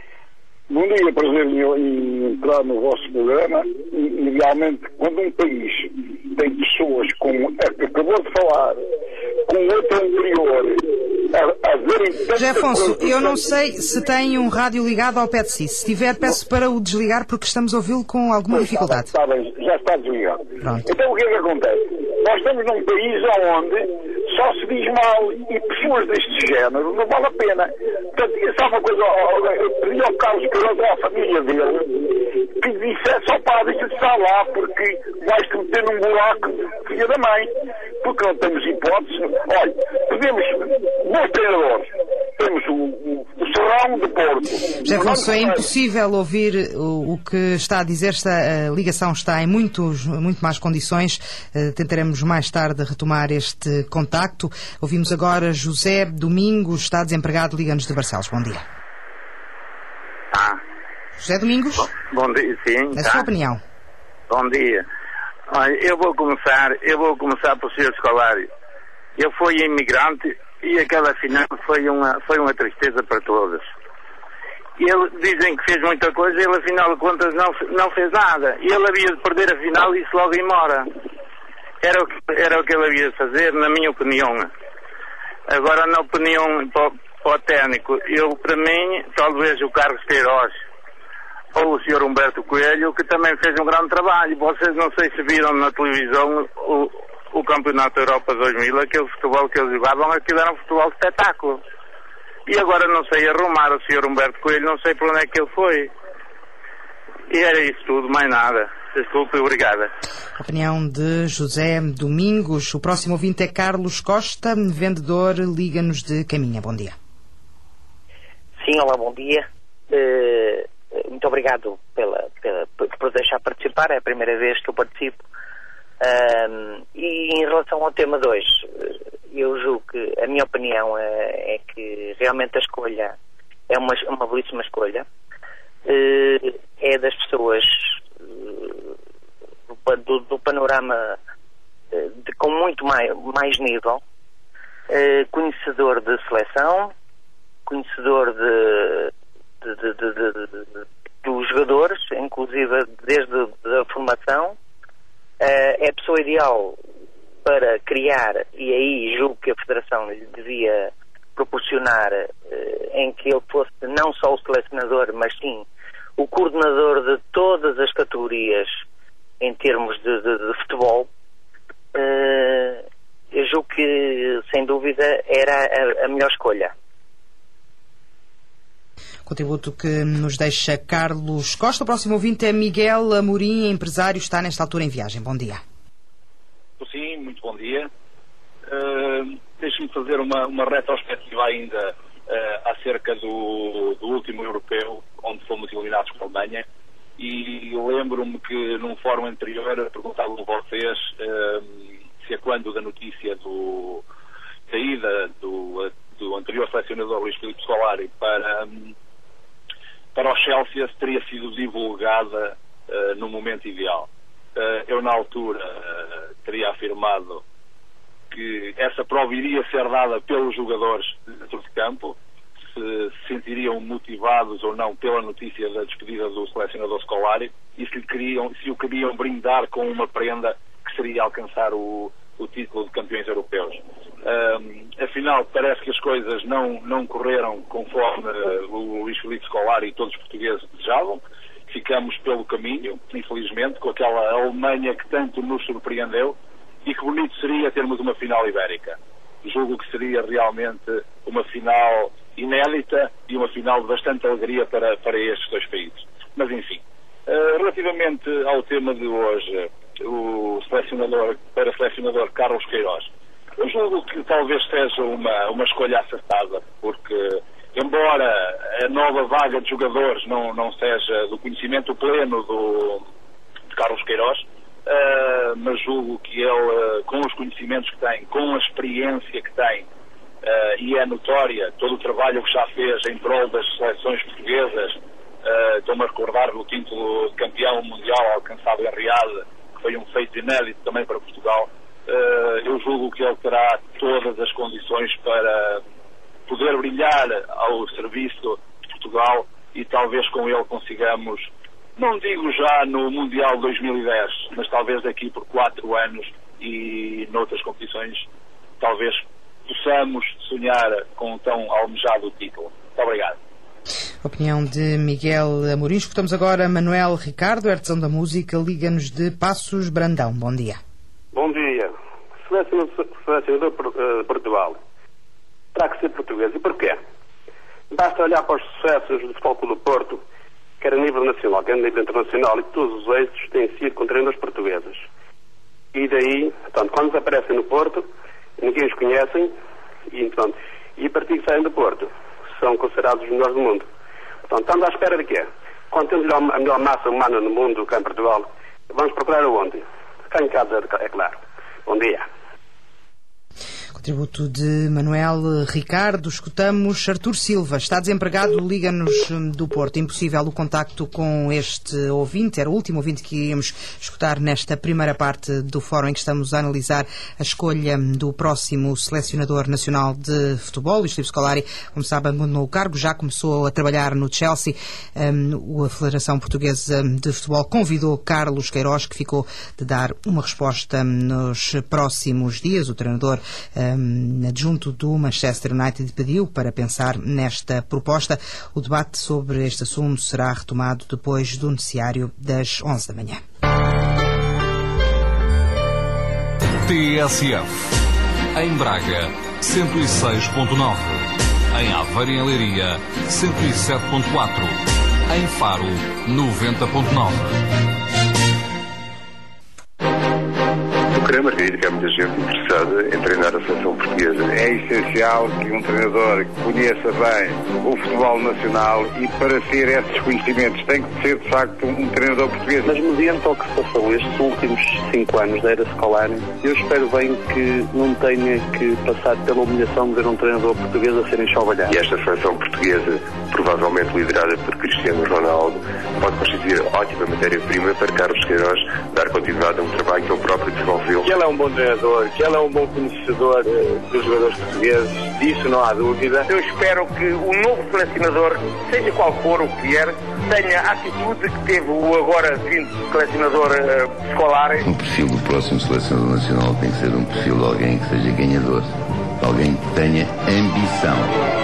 Bom dia, prazer em entrar no vosso programa. Idealmente, quando um país tem pessoas com, é, acabou de falar, com outro anterior, a, a verem... José Afonso, eu não sei se tem um rádio ligado ao pé de si. Se tiver, peço para o desligar porque estamos a ouvi-lo com alguma dificuldade. Está bem, já está desligado. Pronto. Então o que é que acontece? Nós estamos num país onde só se diz mal e pessoas deste género não vale a pena. Portanto, isso é uma coisa, eu pedi ao Carlos Queiroz, à família dele, que dissesse ao padre que está lá, porque vais-te meter num buraco de filha da mãe, porque não temos hipótese. Olha, podemos, bons treinadores, temos o, o, o Serrão de Porto. José Afonso, é impossível ouvir o, o que está a dizer, esta a ligação está em muitos, muito más condições, uh, tentaremos mais tarde retomar este contacto. Ouvimos agora José Domingos, está desempregado, liga-nos de Barcelos. Bom dia. Ah. José Domingos? Bom, bom dia, sim. A tá. sua opinião? Bom dia. Olha, eu vou começar, eu vou começar pelo senhor Scolari. Eu fui imigrante e aquela final foi uma, foi uma tristeza para todos. Ele, dizem que fez muita coisa, ele afinal de contas não, não fez nada. E ele havia de perder a final e isso logo ir embora. Era o, que, era o que ele havia de fazer, na minha opinião. Agora, na opinião para, para o técnico, eu, para mim, talvez o Carlos Queiroz ou o senhor Humberto Coelho, que também fez um grande trabalho. Vocês não sei se viram na televisão o, o Campeonato da Europa dois mil, aquele futebol que eles jogavam, aquilo era um futebol de espetáculo. E agora não sei arrumar o senhor Humberto Coelho, não sei para onde é que ele foi. E era isso tudo, mais nada. Desculpe, obrigada. Opinião de José Domingos. O próximo ouvinte é Carlos Costa, vendedor, liga-nos de Caminha. Bom dia. Sim, olá, bom dia. Uh, muito obrigado pela, pela, por deixar participar, é a primeira vez que eu participo. Uh, e em relação ao tema dois, eu julgo que a minha opinião é, é que realmente a escolha é uma, uma belíssima escolha. Uh, é das pessoas uh, do, do panorama uh, de, com muito mais, mais nível, uh, conhecedor de seleção, conhecedor de, de, de, de, de, de, de, dos jogadores, inclusive desde a formação. Uh, é a pessoa ideal para criar, e aí julgo que a Federação lhe devia proporcionar uh, em que ele fosse não só o selecionador, mas sim o coordenador de todas as categorias em termos de, de, de futebol. Uh, eu julgo que, sem dúvida, era a, a melhor escolha. Contributo que nos deixa Carlos Costa. O próximo ouvinte é Miguel Amorim, empresário, está nesta altura em viagem. Bom dia. Sim, muito bom dia. Uh, Deixe-me fazer uma, uma retrospectiva ainda uh, acerca do, do último europeu, onde fomos eliminados pela Alemanha, e lembro-me que num fórum anterior perguntavam a vocês uh, se a quando da notícia do saída do, do anterior selecionador Luís Filipe Scolari para, um, para o Chelsea teria sido divulgada uh, no momento ideal. Uh, eu na altura uh, teria afirmado que essa prova iria ser dada pelos jogadores dentro de campo, se se sentiriam motivados ou não pela notícia da despedida do selecionador Scolari e se, lhe queriam, se o queriam brindar com uma prenda que seria alcançar o, o título de campeões europeus. Um, afinal, parece que as coisas não, não correram conforme uh, o Luís Filipe Scolari e todos os portugueses desejavam. Ficamos pelo caminho, infelizmente, com aquela Alemanha que tanto nos surpreendeu, e que bonito seria termos uma final ibérica. Julgo que seria realmente uma final inédita e uma final de bastante alegria para, para estes dois países. Mas enfim, uh, relativamente ao tema de hoje, o selecionador, para selecionador Carlos Queiroz, eu julgo que talvez seja uma, uma escolha acertada, porque embora a nova vaga de jogadores não, não seja do conhecimento pleno do, de Carlos Queiroz, uh, mas julgo que ele, uh, com os conhecimentos que tem, com a experiência que tem, uh, e é notória todo o trabalho que já fez em prol das seleções portuguesas, uh, estou-me a recordar do título de campeão mundial alcançado em Riad, que foi um feito inédito também para Portugal. Uh, eu julgo que ele terá todas as condições para poder brilhar ao serviço de Portugal e talvez com ele consigamos, não digo já no Mundial dois mil e dez, mas talvez daqui por quatro anos e noutras competições, talvez possamos sonhar com um tão almejado título. Muito obrigado. Opinião de Miguel Amorim. Escutamos agora Manuel Ricardo, artesão da música, liga-nos de Passos Brandão. Bom dia. Bom dia. Selecionador de Portugal terá que ser português. E porquê? Basta olhar para os sucessos do Futebol Clube do Porto, quer a nível nacional, quer a nível internacional, e todos os êxitos têm sido com treinadores portugueses. E daí, portanto, quando aparecem no Porto, ninguém os conhece, e, portanto, e a partir que saem do Porto, são considerados os melhores do mundo. Portanto, estamos à espera de quê? Quando temos a melhor massa humana no mundo, cá em Portugal, vamos procurar aonde? Cá em casa, é claro. Bom dia. Tributo de Manuel Ricardo. Escutamos Artur Silva, está desempregado, liga-nos do Porto. Impossível o contacto com este ouvinte, era o último ouvinte que íamos escutar nesta primeira parte do fórum em que estamos a analisar a escolha do próximo selecionador nacional de futebol. O Steve Scolari, como sabe, abandonou o cargo, já começou a trabalhar no Chelsea. Um, a Federação Portuguesa de Futebol convidou Carlos Queiroz, que ficou de dar uma resposta nos próximos dias. O treinador um, adjunto do Manchester United pediu para pensar nesta proposta. O debate sobre este assunto será retomado depois do noticiário das onze da manhã. T S F em Braga cento e seis ponto nove, em Aveiro e Leiria cento e sete ponto quatro, em Faro noventa ponto nove. O Kramer diz que há muita gente interessada em treinar a seleção portuguesa. É essencial que um treinador conheça bem o futebol nacional e para ter esses conhecimentos tem que ser, de facto, um treinador português. Mas mediante ao que se passou estes últimos cinco anos da era Scolari, eu espero bem que não tenha que passar pela humilhação de ver um treinador português a ser enxovalhado. E esta seleção portuguesa, provavelmente liderada por Cristiano Ronaldo, pode constituir ótima matéria-prima para Carlos Queiroz dar continuidade a um trabalho que ele próprio desenvolveu. Que ele é um bom treinador, que ele é um bom conhecedor uh, dos jogadores portugueses, disso não há dúvida. Eu espero que o novo selecionador, seja qual for o que vier, tenha a atitude que teve o agora vindo selecionador uh, Scolari. O perfil do próximo selecionador nacional tem que ser um perfil de alguém que seja ganhador, alguém que tenha ambição.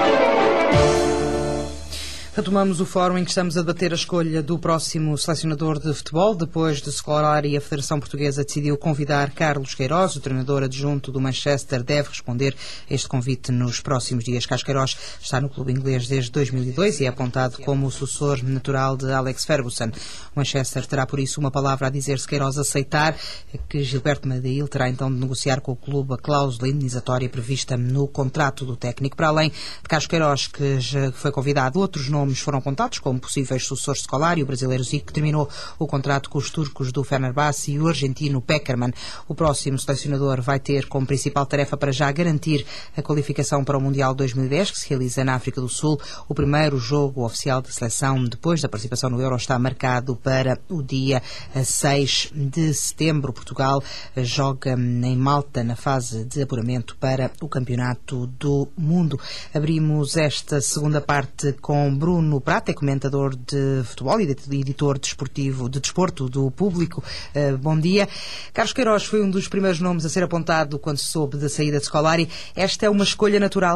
Retomamos o fórum em que estamos a debater a escolha do próximo selecionador de futebol. Depois de Scolari, a Federação Portuguesa decidiu convidar Carlos Queiroz. O treinador adjunto do Manchester deve responder a este convite nos próximos dias. Carlos Queiroz está no clube inglês desde dois mil e dois e é apontado como o sucessor natural de Alex Ferguson. O Manchester terá, por isso, uma palavra a dizer se Queiroz aceitar, que Gilberto Madail terá então de negociar com o clube a cláusula indenizatória prevista no contrato do técnico. Para além de Carlos Queiroz, que já foi convidado, outros nomes foram apontados como possíveis sucessores de Scolari, o brasileiro Zico, que terminou o contrato com os turcos do Fenerbahçe, e o argentino Peckerman. O próximo selecionador vai ter como principal tarefa para já garantir a qualificação para o Mundial dois mil e dez, que se realiza na África do Sul. O primeiro jogo oficial da seleção depois da participação no Euro está marcado para o dia seis de setembro. Portugal joga em Malta na fase de apuramento para o Campeonato do Mundo. Abrimos esta segunda parte com Bruno Bruno Prata, é comentador de futebol e editor desportivo, de desporto do Público. Uh, bom dia. Carlos Queiroz foi um dos primeiros nomes a ser apontado quando se soube da saída de Scolari. Esta é uma escolha natural?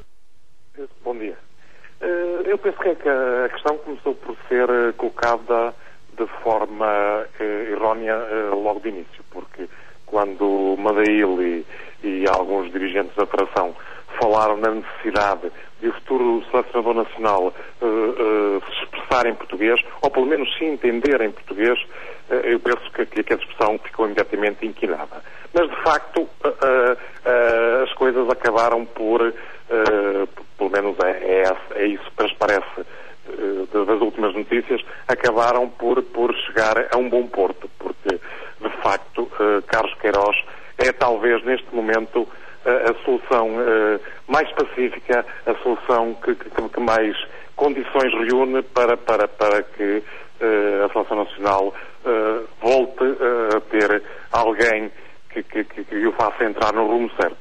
Bom dia. Uh, eu penso que a questão começou por ser colocada de forma uh, errónea uh, logo de início, porque quando Madail e, e alguns dirigentes da Federação falaram na necessidade de o futuro selecionador nacional uh, uh, se expressar em português, ou pelo menos se entender em português, uh, eu penso que, que a expressão ficou imediatamente inquinada. Mas, de facto, uh, uh, uh, as coisas acabaram por, uh, pelo menos é, é, é isso que transparece uh, das últimas notícias, acabaram por, por chegar a um bom porto, porque, de facto, uh, Carlos Queiroz é talvez, neste momento, a solução uh, mais pacífica, a solução que, que, que mais condições reúne para, para, para que uh, a Seleção Nacional uh, volte uh, a ter alguém que, que, que, que o faça entrar no rumo certo.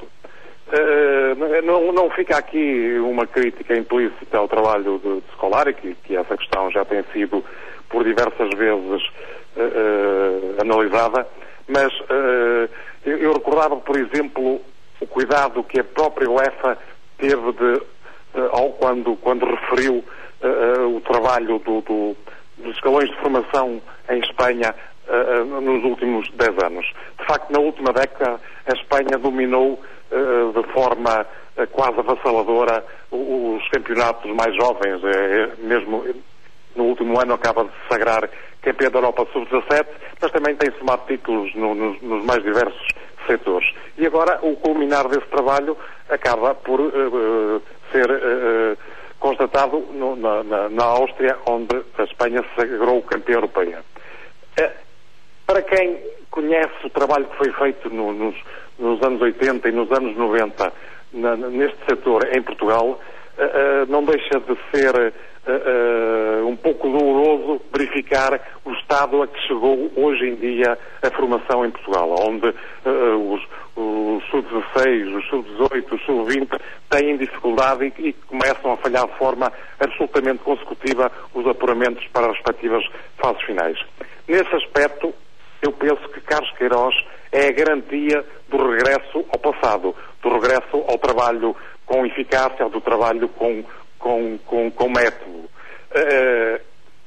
Uh, não, não fica aqui uma crítica implícita ao trabalho de, de Scolari, que, que essa questão já tem sido por diversas vezes uh, uh, analisada, mas uh, eu, eu recordava, por exemplo, o cuidado que a própria UEFA teve de, uh, ao, quando, quando referiu uh, uh, o trabalho do, do, dos escalões de formação em Espanha uh, uh, nos últimos dez anos. De facto, na última década, a Espanha dominou uh, de forma uh, quase avassaladora os campeonatos mais jovens. É, mesmo no último ano acaba de se sagrar campeão da Europa sub dezassete, mas também tem somado títulos no, nos, nos mais diversos setores. E agora o culminar desse trabalho acaba por uh, ser uh, constatado no, na, na, na Áustria, onde a Espanha se sagrou campeã europeia. Uh, para quem conhece o trabalho que foi feito no, nos, nos anos oitenta e nos anos noventa na, neste setor em Portugal, uh, uh, não deixa de ser uh, uh, um pouco doloroso verificar o estado a que chegou hoje em dia a formação em Portugal, onde uh, os, os sub dezasseis, os sub dezoito, os sub vinte têm dificuldade e, e começam a falhar de forma absolutamente consecutiva os apuramentos para as respectivas fases finais. Nesse aspecto, eu penso que Carlos Queiroz é a garantia do regresso ao passado, do regresso ao trabalho com eficácia, do trabalho com, com, com, com método. Uh,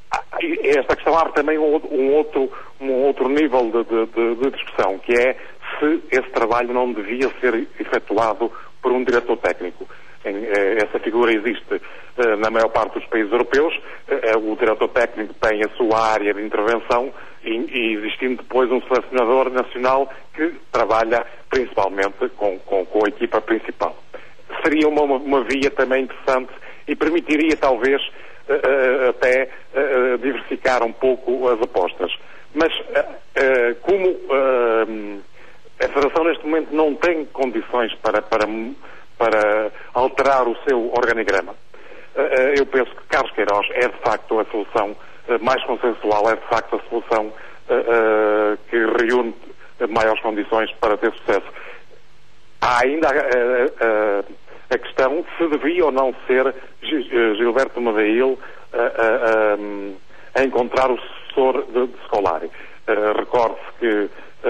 esta questão abre também um, um, outro, um outro nível de, de, de discussão, que é se esse trabalho não devia ser efetuado por um diretor técnico. Essa figura existe uh, na maior parte dos países europeus. Uh, o diretor técnico tem a sua área de intervenção e, e existindo depois um selecionador nacional que trabalha principalmente com, com, com a equipa principal. Seria uma, uma via também interessante e permitiria talvez uh, uh, até uh, diversificar um pouco as apostas. Mas uh, uh, como uh, a Federação neste momento não tem condições para... para para alterar o seu organigrama. Eu penso que Carlos Queiroz é de facto a solução mais consensual, é de facto a solução que reúne maiores condições para ter sucesso. Há ainda a, a, a questão se devia ou não ser Gilberto Medeil a, a, a encontrar o sucessor de, de Scolari. Recorde-se que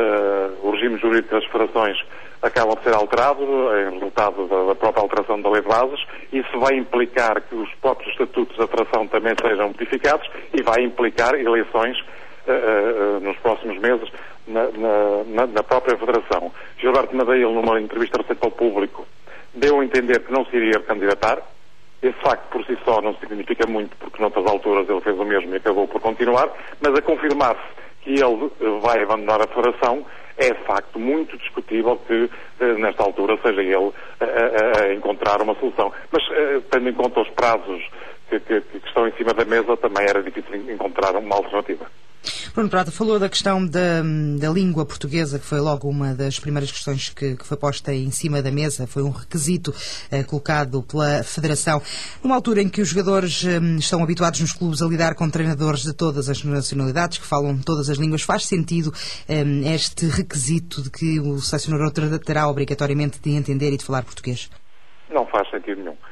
o regime jurídico das federações acaba de ser alterado em resultado da, da própria alteração da lei de bases. Isso vai implicar que os próprios estatutos da federação também sejam modificados e vai implicar eleições uh, uh, nos próximos meses na, na, na própria federação. Gilberto Medeil, numa entrevista recente ao público, deu a entender que não se iria candidatar. Esse facto por si só não significa muito, porque noutras alturas ele fez o mesmo e acabou por continuar, mas a confirmar-se que ele vai abandonar a federação, é de facto muito discutível que, nesta altura, seja ele a, a, a encontrar uma solução. Mas, tendo em conta os prazos que, que, que estão em cima da mesa, também era difícil encontrar uma alternativa. Bruno Prata falou da questão da, da língua portuguesa, que foi logo uma das primeiras questões que, que foi posta em cima da mesa, foi um requisito eh, colocado pela Federação. Numa altura em que os jogadores eh, estão habituados nos clubes a lidar com treinadores de todas as nacionalidades, que falam todas as línguas, faz sentido eh, este requisito de que o selecionador terá obrigatoriamente de entender e de falar português? Não faz sentido nenhum.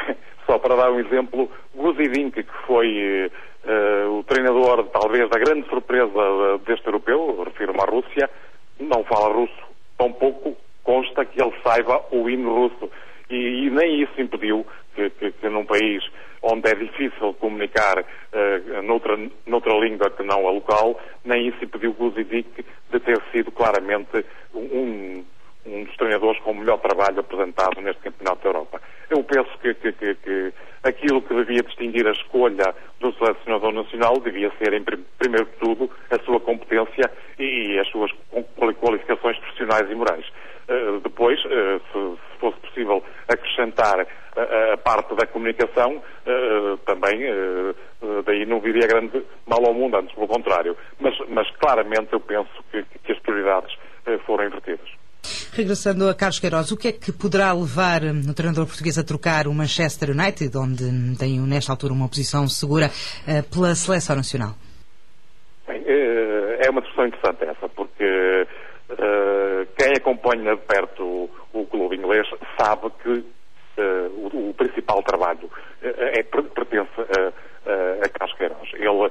Só para dar um exemplo, Guzidinka, que foi uh, o treinador, talvez, da grande surpresa uh, deste europeu, refiro-me à Rússia, não fala russo. Tampouco consta que ele saiba o hino russo. E, e nem isso impediu que, que, que num país onde é difícil comunicar uh, noutra, noutra língua que não a local, nem isso impediu Guzidinka de ter sido claramente um... um dos treinadores com o melhor trabalho apresentado neste Campeonato da Europa. Eu penso que, que, que, que aquilo que devia distinguir a escolha do selecionador nacional devia ser, em primeiro de tudo, a sua competência e as suas qualificações profissionais e morais. Uh, depois, uh, se, se fosse possível acrescentar a, a parte da comunicação, uh, também uh, uh, daí não viria grande mal ao mundo, antes pelo contrário. Mas, mas claramente eu penso que, que as prioridades uh, foram invertidas. Regressando a Carlos Queiroz, o que é que poderá levar o treinador português a trocar o Manchester United, onde tem nesta altura uma posição segura, pela seleção nacional? Bem, é uma discussão interessante essa, porque uh, quem acompanha de perto o, o clube inglês sabe que uh, o, o principal trabalho uh, é, pertence a, a, a Carlos Queiroz. Ele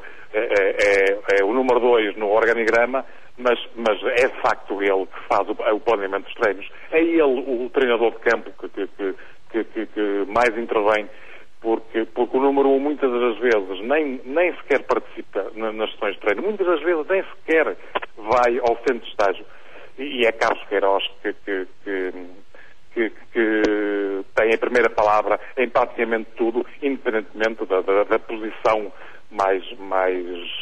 é, é, é o número dois no organigrama, Mas, mas é de facto ele que faz o, o planeamento dos treinos. É ele o treinador de campo que, que, que, que, que mais intervém, porque, porque o número um muitas das vezes nem, nem sequer participa na, nas sessões de treino, muitas das vezes nem sequer vai ao centro de estágio. E, e é Carlos Queiroz que, que, que, que, que tem a primeira palavra em praticamente tudo, independentemente da, da, da posição mais... mais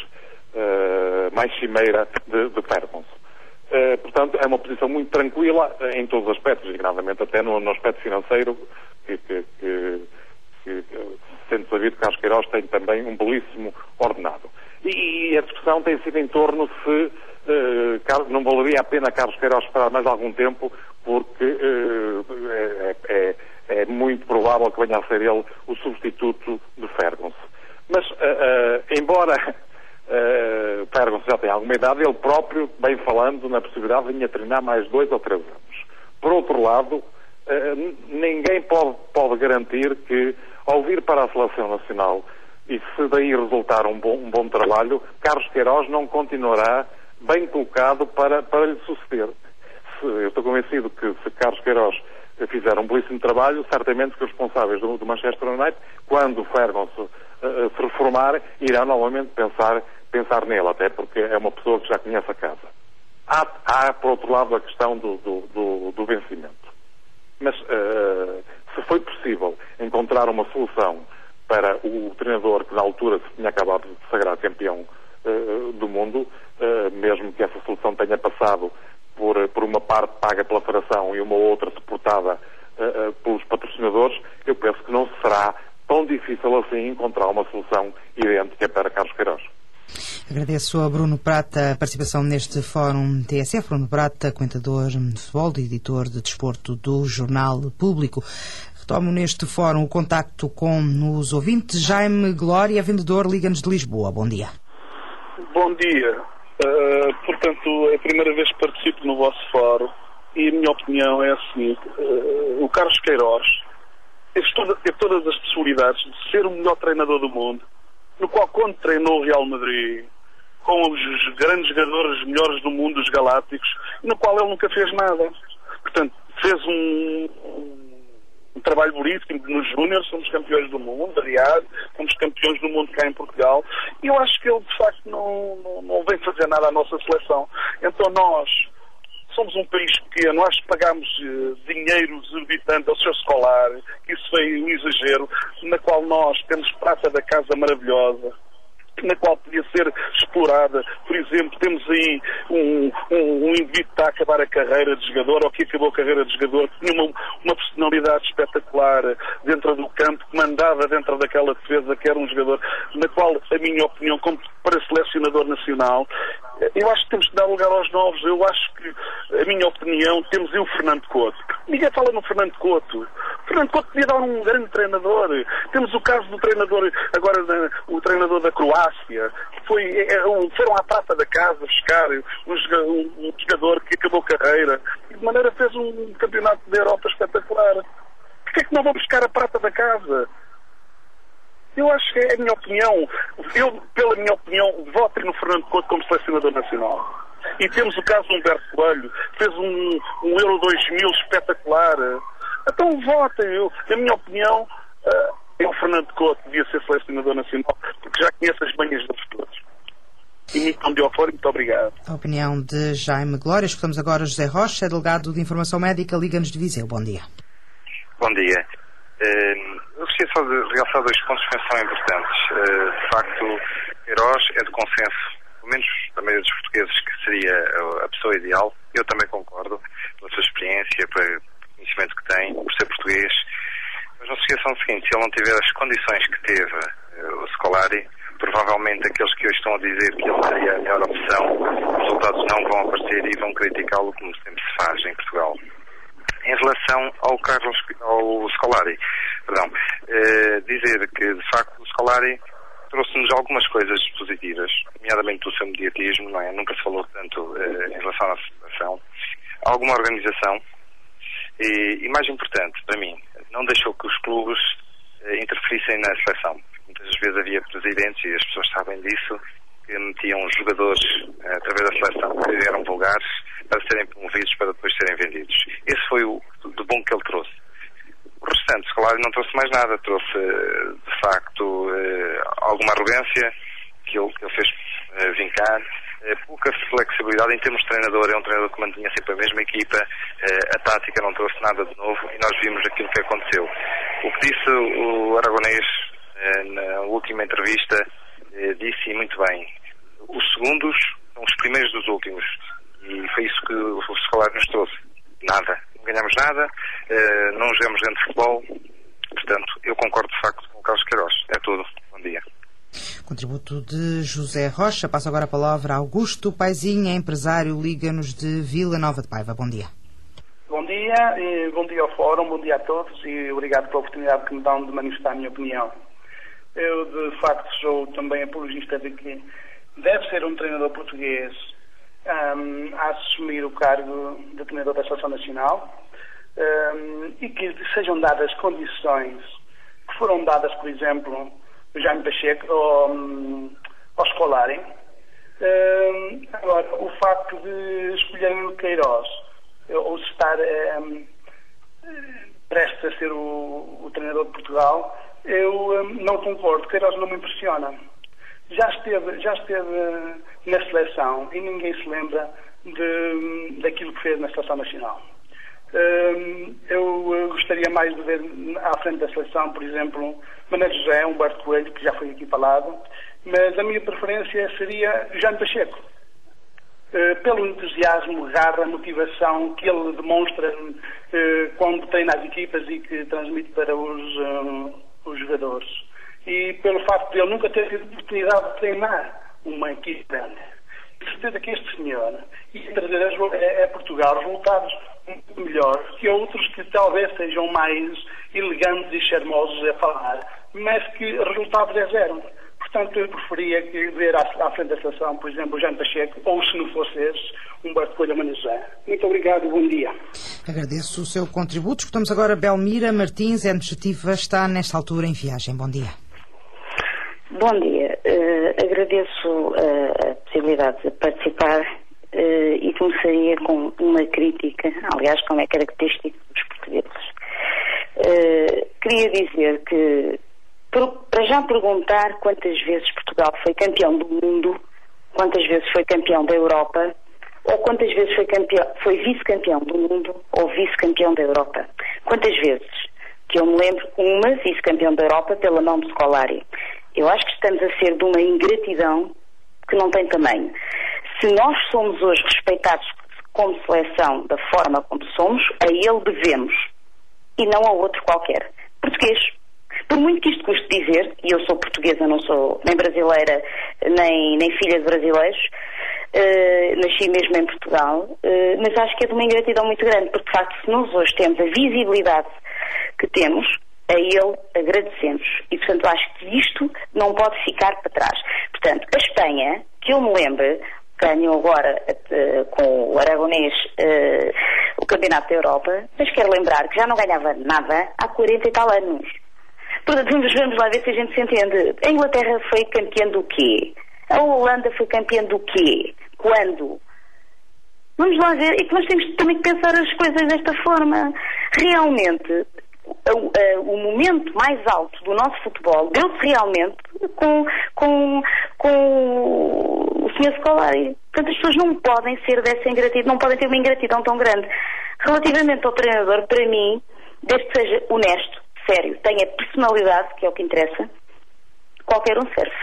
Uh, mais cimeira de, de performance. Uh, portanto, é uma posição muito tranquila uh, em todos os aspectos, e gravemente até no, no aspecto financeiro, que, que, que, que, que sendo sabido que Carlos Queiroz tem também um belíssimo ordenado. E, e a discussão tem sido em torno se uh, não valeria a pena Carlos Queiroz esperar mais algum tempo, porque uh, é, é, é muito provável que venha a ser ele o substituto de Ferguson. Mas, uh, uh, embora uh, Ferguson já tenha alguma idade, ele próprio vem falando na possibilidade de vir a treinar mais dois ou três anos. Por outro lado, uh, ninguém pode, pode garantir que, ao vir para a Seleção Nacional, e se daí resultar um bom, um bom trabalho, Carlos Queiroz não continuará bem colocado para, para lhe suceder. Se, eu estou convencido que se Carlos Queiroz fizer um belíssimo trabalho, certamente que os responsáveis do, do Manchester United, quando o Ferguson uh, se reformar, irão novamente pensar, pensar nele, até porque é uma pessoa que já conhece a casa. Há, há por outro lado, a questão do, do, do, do vencimento. Mas uh, se foi possível encontrar uma solução para o treinador que na altura se tinha acabado de sagrar campeão uh, do mundo, uh, mesmo que essa solução tenha passado por, por uma parte paga pela Federação e uma outra suportada uh, uh, pelos patrocinadores, eu penso que não será tão difícil assim encontrar uma solução idêntica para Carlos Queiroz. Agradeço a Bruno Prata a participação neste Fórum T S F. Bruno Prata, comentador de futebol e editor de desporto do Jornal Público. Retomo neste fórum o contacto com os ouvintes. Jaime Glória, vendedor, liga-nos de Lisboa. Bom dia. Bom dia. Uh, portanto, é a primeira vez que participo no vosso fórum e a minha opinião é a seguinte. Uh, o Carlos Queiroz teve, toda, teve todas as possibilidades de ser o melhor treinador do mundo, no qual, quando treinou o Real Madrid, com os grandes jogadores melhores do mundo, os galácticos, no qual ele nunca fez nada. Portanto, fez um... um trabalho belíssimo nos Júniors, somos campeões do mundo, aliás, somos campeões do mundo cá em Portugal, e eu acho que ele, de facto, não, não, não vem fazer nada à nossa seleção. Então nós somos um país pequeno, acho que pagamos uh, dinheiro exorbitante ao seu Scolari, que isso foi um exagero, na qual nós temos prata da casa maravilhosa, na qual podia ser explorada. Por exemplo, temos aí um, um, um indivíduo que está a acabar a carreira de jogador, ou que acabou a carreira de jogador, que tinha uma, uma personalidade espetacular dentro do campo, que mandava dentro daquela defesa, que era um jogador na qual, a minha opinião, como para selecionador nacional, eu acho que temos que dar lugar aos novos. Eu acho que, a minha opinião, temos aí o Fernando Couto. Ninguém fala no Fernando Couto. O Fernando Couto podia dar um grande treinador. Temos o caso do treinador, agora o treinador da Croácia, que foi, é, foram à prata da casa buscar um, um, um jogador que acabou a carreira e de maneira fez um campeonato da Europa espetacular. Porquê é que não vão buscar a prata da casa? Eu acho que é a minha opinião. Eu, pela minha opinião, voto no Fernando Couto como selecionador nacional. E temos o caso do Humberto Coelho, fez um, um Euro dois mil espetacular. Então votem. Eu, a minha opinião, uh, é o Fernando Couto que devia ser selecionador nacional, porque já conhece as manhas dos todos. E muito bom dia ao fórum, muito obrigado. A opinião de Jaime Glória. Escutamos agora José Rocha, delegado de Informação Médica, liga-nos de Viseu. Bom dia. Bom dia. Uh, eu gostaria só de realçar dois pontos que são importantes. Uh, de facto, Queiroz é de consenso, pelo menos da maioria dos portugueses, que seria a pessoa ideal. Eu também concordo, pela sua experiência, pelo conhecimento que tem, por ser português. Mas não se esqueçam do seguinte: se ele não tiver as condições que teve uh, o Scolari, provavelmente aqueles que hoje estão a dizer que ele seria a melhor opção, os resultados não vão aparecer e vão criticá-lo, como sempre se faz em Portugal. Em relação ao Carlos, ao Scolari, perdão, eh, dizer que, de facto, o Scolari trouxe-nos algumas coisas positivas, nomeadamente o seu mediatismo, não é? Nunca se falou tanto eh, em relação à situação. Alguma organização e, e, mais importante, para mim, não deixou que os clubes eh, interferissem na seleção. Muitas vezes havia presidentes, e as pessoas sabem disso, que metiam jogadores eh, através da seleção que eram vulgares para serem promovidos para depois serem vendidos. Esse foi o do bom que ele trouxe. O restante, Scolari não trouxe mais nada, trouxe de facto alguma arrogância que ele, que ele fez vincar, pouca flexibilidade em termos de treinador. É um treinador que mantinha sempre a mesma equipa, a tática não trouxe nada de novo e nós vimos aquilo que aconteceu. O que disse o Aragonês na última entrevista, disse muito bem: os segundos são os primeiros dos últimos. E foi isso que o Scolari nos trouxe. Nada. Não ganhamos nada, uh, não jogamos grande futebol. Portanto, eu concordo de facto com o Carlos Queiroz. É tudo. Bom dia. Contributo de José Rocha. Passo agora a palavra a Augusto Paizinha, empresário, liga-nos de Vila Nova de Paiva. Bom dia. Bom dia, e bom dia ao Fórum, bom dia a todos e obrigado pela oportunidade que me dão de manifestar a minha opinião. Eu, de facto, sou também apologista de que deve ser um treinador português um, a assumir o cargo de treinador da Seleção Nacional um, e que sejam dadas condições que foram dadas, por exemplo, ao Jaime Pacheco ou um, ao Scolari. Um, agora, o facto de escolherem o Queiroz ou se estar um, prestes a ser o, o treinador de Portugal, eu um, não concordo. Queiroz não me impressiona. Já esteve, já esteve na seleção e ninguém se lembra de, daquilo que fez na Seleção Nacional. Um, eu gostaria mais de ver à frente da seleção, por exemplo, Mané José, Humberto Coelho, que já foi aqui falado, mas a minha preferência seria Jaime Pacheco. Uh, pelo entusiasmo, garra, motivação que ele demonstra uh, quando treina as equipas e que transmite para os, uh, os jogadores. E pelo facto de ele nunca ter tido oportunidade de treinar uma equipe grande. De certeza que este senhor ia trazer a, a Portugal resultados muito melhores que outros que talvez sejam mais elegantes e charmosos a falar, mas que resultados é zero. Portanto, eu preferia que ver à, à frente da seleção, por exemplo, o Jaime Pacheco, ou se não fosse esse, Humberto Coelho Mané José. Muito obrigado, bom dia. Agradeço o seu contributo. Escutamos agora Belmira Martins, é administrativa, está nesta altura em viagem. Bom dia. Bom dia. Uh, agradeço uh, a possibilidade de participar uh, e começaria com uma crítica, aliás, como é característico dos portugueses. Uh, queria dizer que para já perguntar quantas vezes Portugal foi campeão do mundo, quantas vezes foi campeão da Europa, ou quantas vezes foi, campeão, foi vice-campeão do mundo ou vice-campeão da Europa. Quantas vezes? Que eu me lembro, uma vice-campeão da Europa pela mão de Scolari. Eu acho que estamos a ser de uma ingratidão que não tem tamanho. Se nós somos hoje respeitados como seleção da forma como somos, a ele devemos, e não a outro qualquer. Português. Por muito que isto custe dizer, e eu sou portuguesa, não sou nem brasileira, nem, nem filha de brasileiros, uh, nasci mesmo em Portugal, uh, mas acho que é de uma ingratidão muito grande, porque de facto se nós hoje temos a visibilidade que temos, a ele agradecemos. E portanto acho que isto não pode ficar para trás. Portanto, a Espanha, que eu me lembro, ganhou agora uh, com o Aragonês uh, o Campeonato da Europa, mas quero lembrar que já não ganhava nada há quarenta e tal anos. Portanto, vamos lá ver se a gente se entende. A Inglaterra foi campeã do quê? A Holanda foi campeã do quê? Quando? Vamos lá ver. E que nós temos também que pensar as coisas desta forma. Realmente, o, o momento mais alto do nosso futebol deu-se realmente com, com, com o senhor Scolari. Portanto, as pessoas não podem ser dessa ingratidão, não podem ter uma ingratidão tão grande. Relativamente ao treinador, para mim, desde que seja honesto, sério, tenha personalidade, que é o que interessa, qualquer um serve.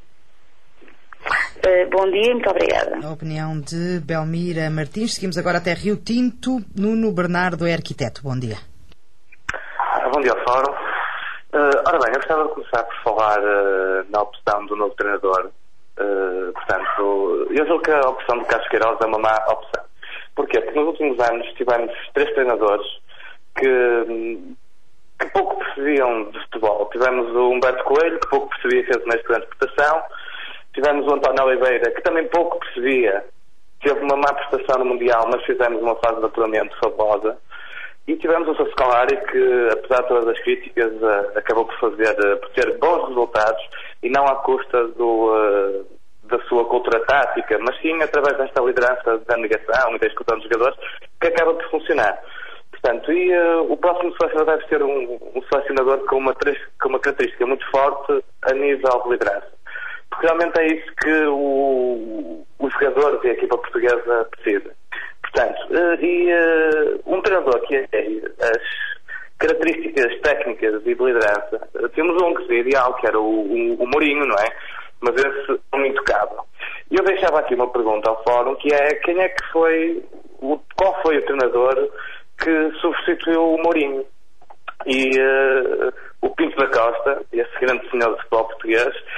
Uh, bom dia, muito obrigada. A opinião de Belmira Martins. Seguimos agora até Rio Tinto. Nuno Bernardo é arquiteto. Bom dia. Bom dia ao Fórum. Uh, ora bem, eu gostava de começar por falar uh, na opção do novo treinador. Uh, portanto, eu julgo que a opção de Carlos Queiroz é uma má opção. Porquê? Porque nos últimos anos tivemos três treinadores que... que pouco percebiam de futebol. Tivemos o Humberto Coelho, que pouco percebia, fez uma excelente prestação. Tivemos o António Oliveira, que também pouco percebia, teve uma má prestação no Mundial, mas fizemos uma fase de apuramento fabulosa. E tivemos o seu Scolari, que, apesar de todas as críticas, uh, acabou por fazer, uh, por ter bons resultados, e não à custa do, uh, da sua cultura tática, mas sim através desta liderança da negação e da escuta dos jogadores, que acaba por funcionar. Portanto, e uh, o próximo selecionador deve ser um, um selecionador com uma, com uma característica muito forte a nível de liderança. Porque realmente é isso que o, os jogadores e a equipa portuguesa precisa. Portanto, uh, e uh, um treinador que é as características técnicas e de liderança, uh, temos um que seria ideal, que era o, o, o Mourinho, não é? Mas esse é um intocável. E eu deixava aqui uma pergunta ao Fórum, que é quem é que foi, o, qual foi o treinador que substituiu o Mourinho? E uh, o Pinto da Costa, esse grande senhor do futebol português,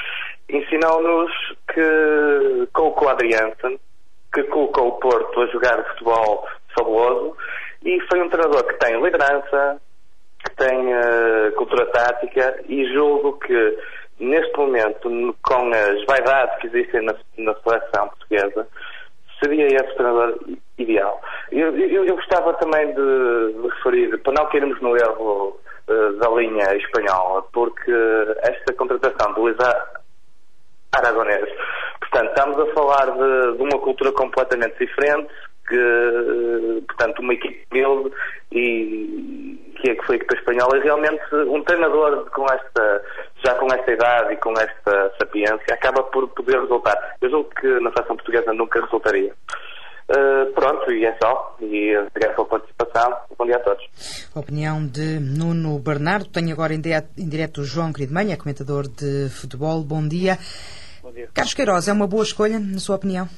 ensinou-nos que colocou o Adriansen, que colocou o Porto a jogar futebol fabuloso, e foi um treinador que tem liderança, que tem uh, cultura tática, e julgo que neste momento, com as vaidades que existem na, na seleção portuguesa, seria esse treinador ideal. Eu, eu, eu gostava também de, de referir, para não cairmos no erro uh, da linha espanhola, porque esta contratação do Luís Aragonés, portanto, estamos a falar de, de uma cultura completamente diferente, que, portanto, uma equipe humilde, e que é que foi a equipa espanhola, e realmente um treinador com esta, já com esta idade e com esta sapiência, acaba por poder resultar. Eu julgo que na seleção portuguesa nunca resultaria. Uh, pronto, e é só. E obrigado pela participação. Bom dia a todos. Opinião de Nuno Bernardo. Tenho agora em direto, em direto o João Querido-Manha, comentador de futebol. Bom dia. Bom dia. Carlos Queiroz é uma boa escolha, na sua opinião?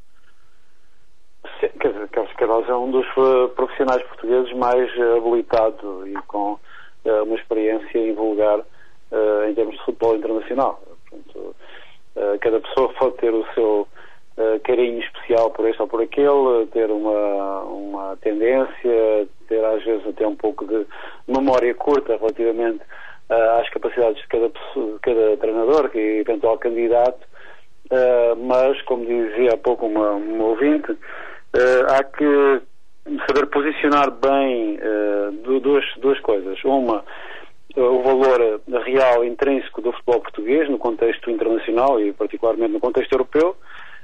Sim, quer dizer, Carlos Queiroz é um dos uh, profissionais portugueses mais uh, habilitado e com uh, uma experiência invulgar uh, em termos de futebol internacional. Portanto, uh, cada pessoa pode ter o seu Uh, carinho especial por este ou por aquele, ter uma, uma tendência, ter às vezes até um pouco de memória curta relativamente uh, às capacidades de cada, pessoa, de cada treinador e eventual candidato, uh, mas, como dizia há pouco uma, uma ouvinte, uh, há que saber posicionar bem uh, duas, duas coisas. Uma, o valor real intrínseco do futebol português no contexto internacional e particularmente no contexto europeu.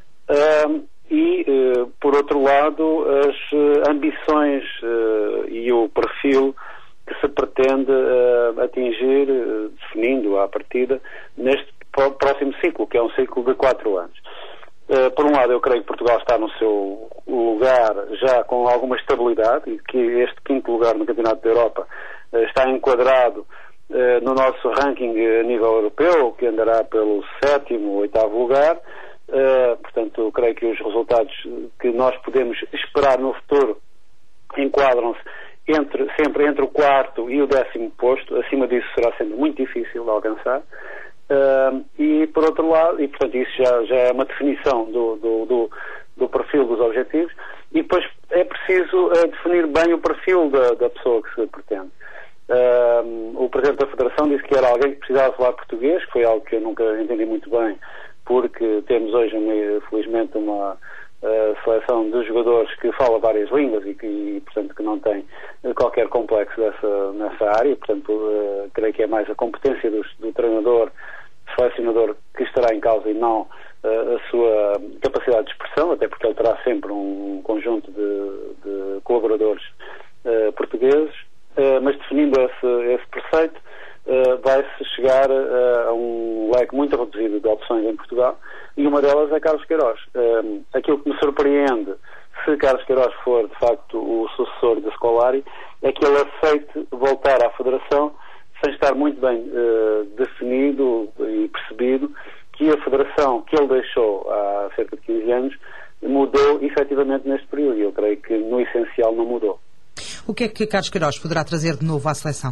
Uh, e, uh, por outro lado, as uh, ambições uh, e o perfil que se pretende uh, atingir, uh, definindo à partida, neste próximo ciclo, que é um ciclo de quatro anos. Uh, por um lado, eu creio que Portugal está no seu lugar já com alguma estabilidade e que este quinto lugar no Campeonato da Europa uh, está enquadrado uh, no nosso ranking a nível europeu, que andará pelo sétimo, oitavo lugar. Uh, portanto, eu creio que os resultados que nós podemos esperar no futuro enquadram-se entre, sempre entre o quarto e o décimo posto. Acima disso será sempre muito difícil de alcançar. Uh, e, por outro lado, e portanto isso já, já é uma definição do, do, do, do perfil dos objetivos, e depois é preciso uh, definir bem o perfil da, da pessoa que se pretende. Uh, o Presidente da Federação disse que era alguém que precisava falar português, que foi algo que eu nunca entendi muito bem, porque temos hoje, felizmente, uma uh, seleção de jogadores que fala várias línguas e que, e, portanto, que não tem qualquer complexo dessa, nessa área. Portanto, uh, creio que é mais a competência do, do treinador, selecionador, que estará em causa e não uh, a sua capacidade de expressão, até porque ele terá sempre um conjunto de, de colaboradores uh, portugueses, uh, mas definindo esse, esse preceito, Uh, vai-se chegar uh, a um leque muito reduzido de opções em Portugal, e uma delas é Carlos Queiroz. Uh, aquilo que me surpreende, se Carlos Queiroz for de facto o sucessor de Scolari, é que ele aceite voltar à Federação sem estar muito bem uh, definido e percebido que a Federação que ele deixou há cerca de quinze anos mudou efetivamente neste período, e eu creio que no essencial não mudou. O que é que Carlos Queiroz poderá trazer de novo à seleção?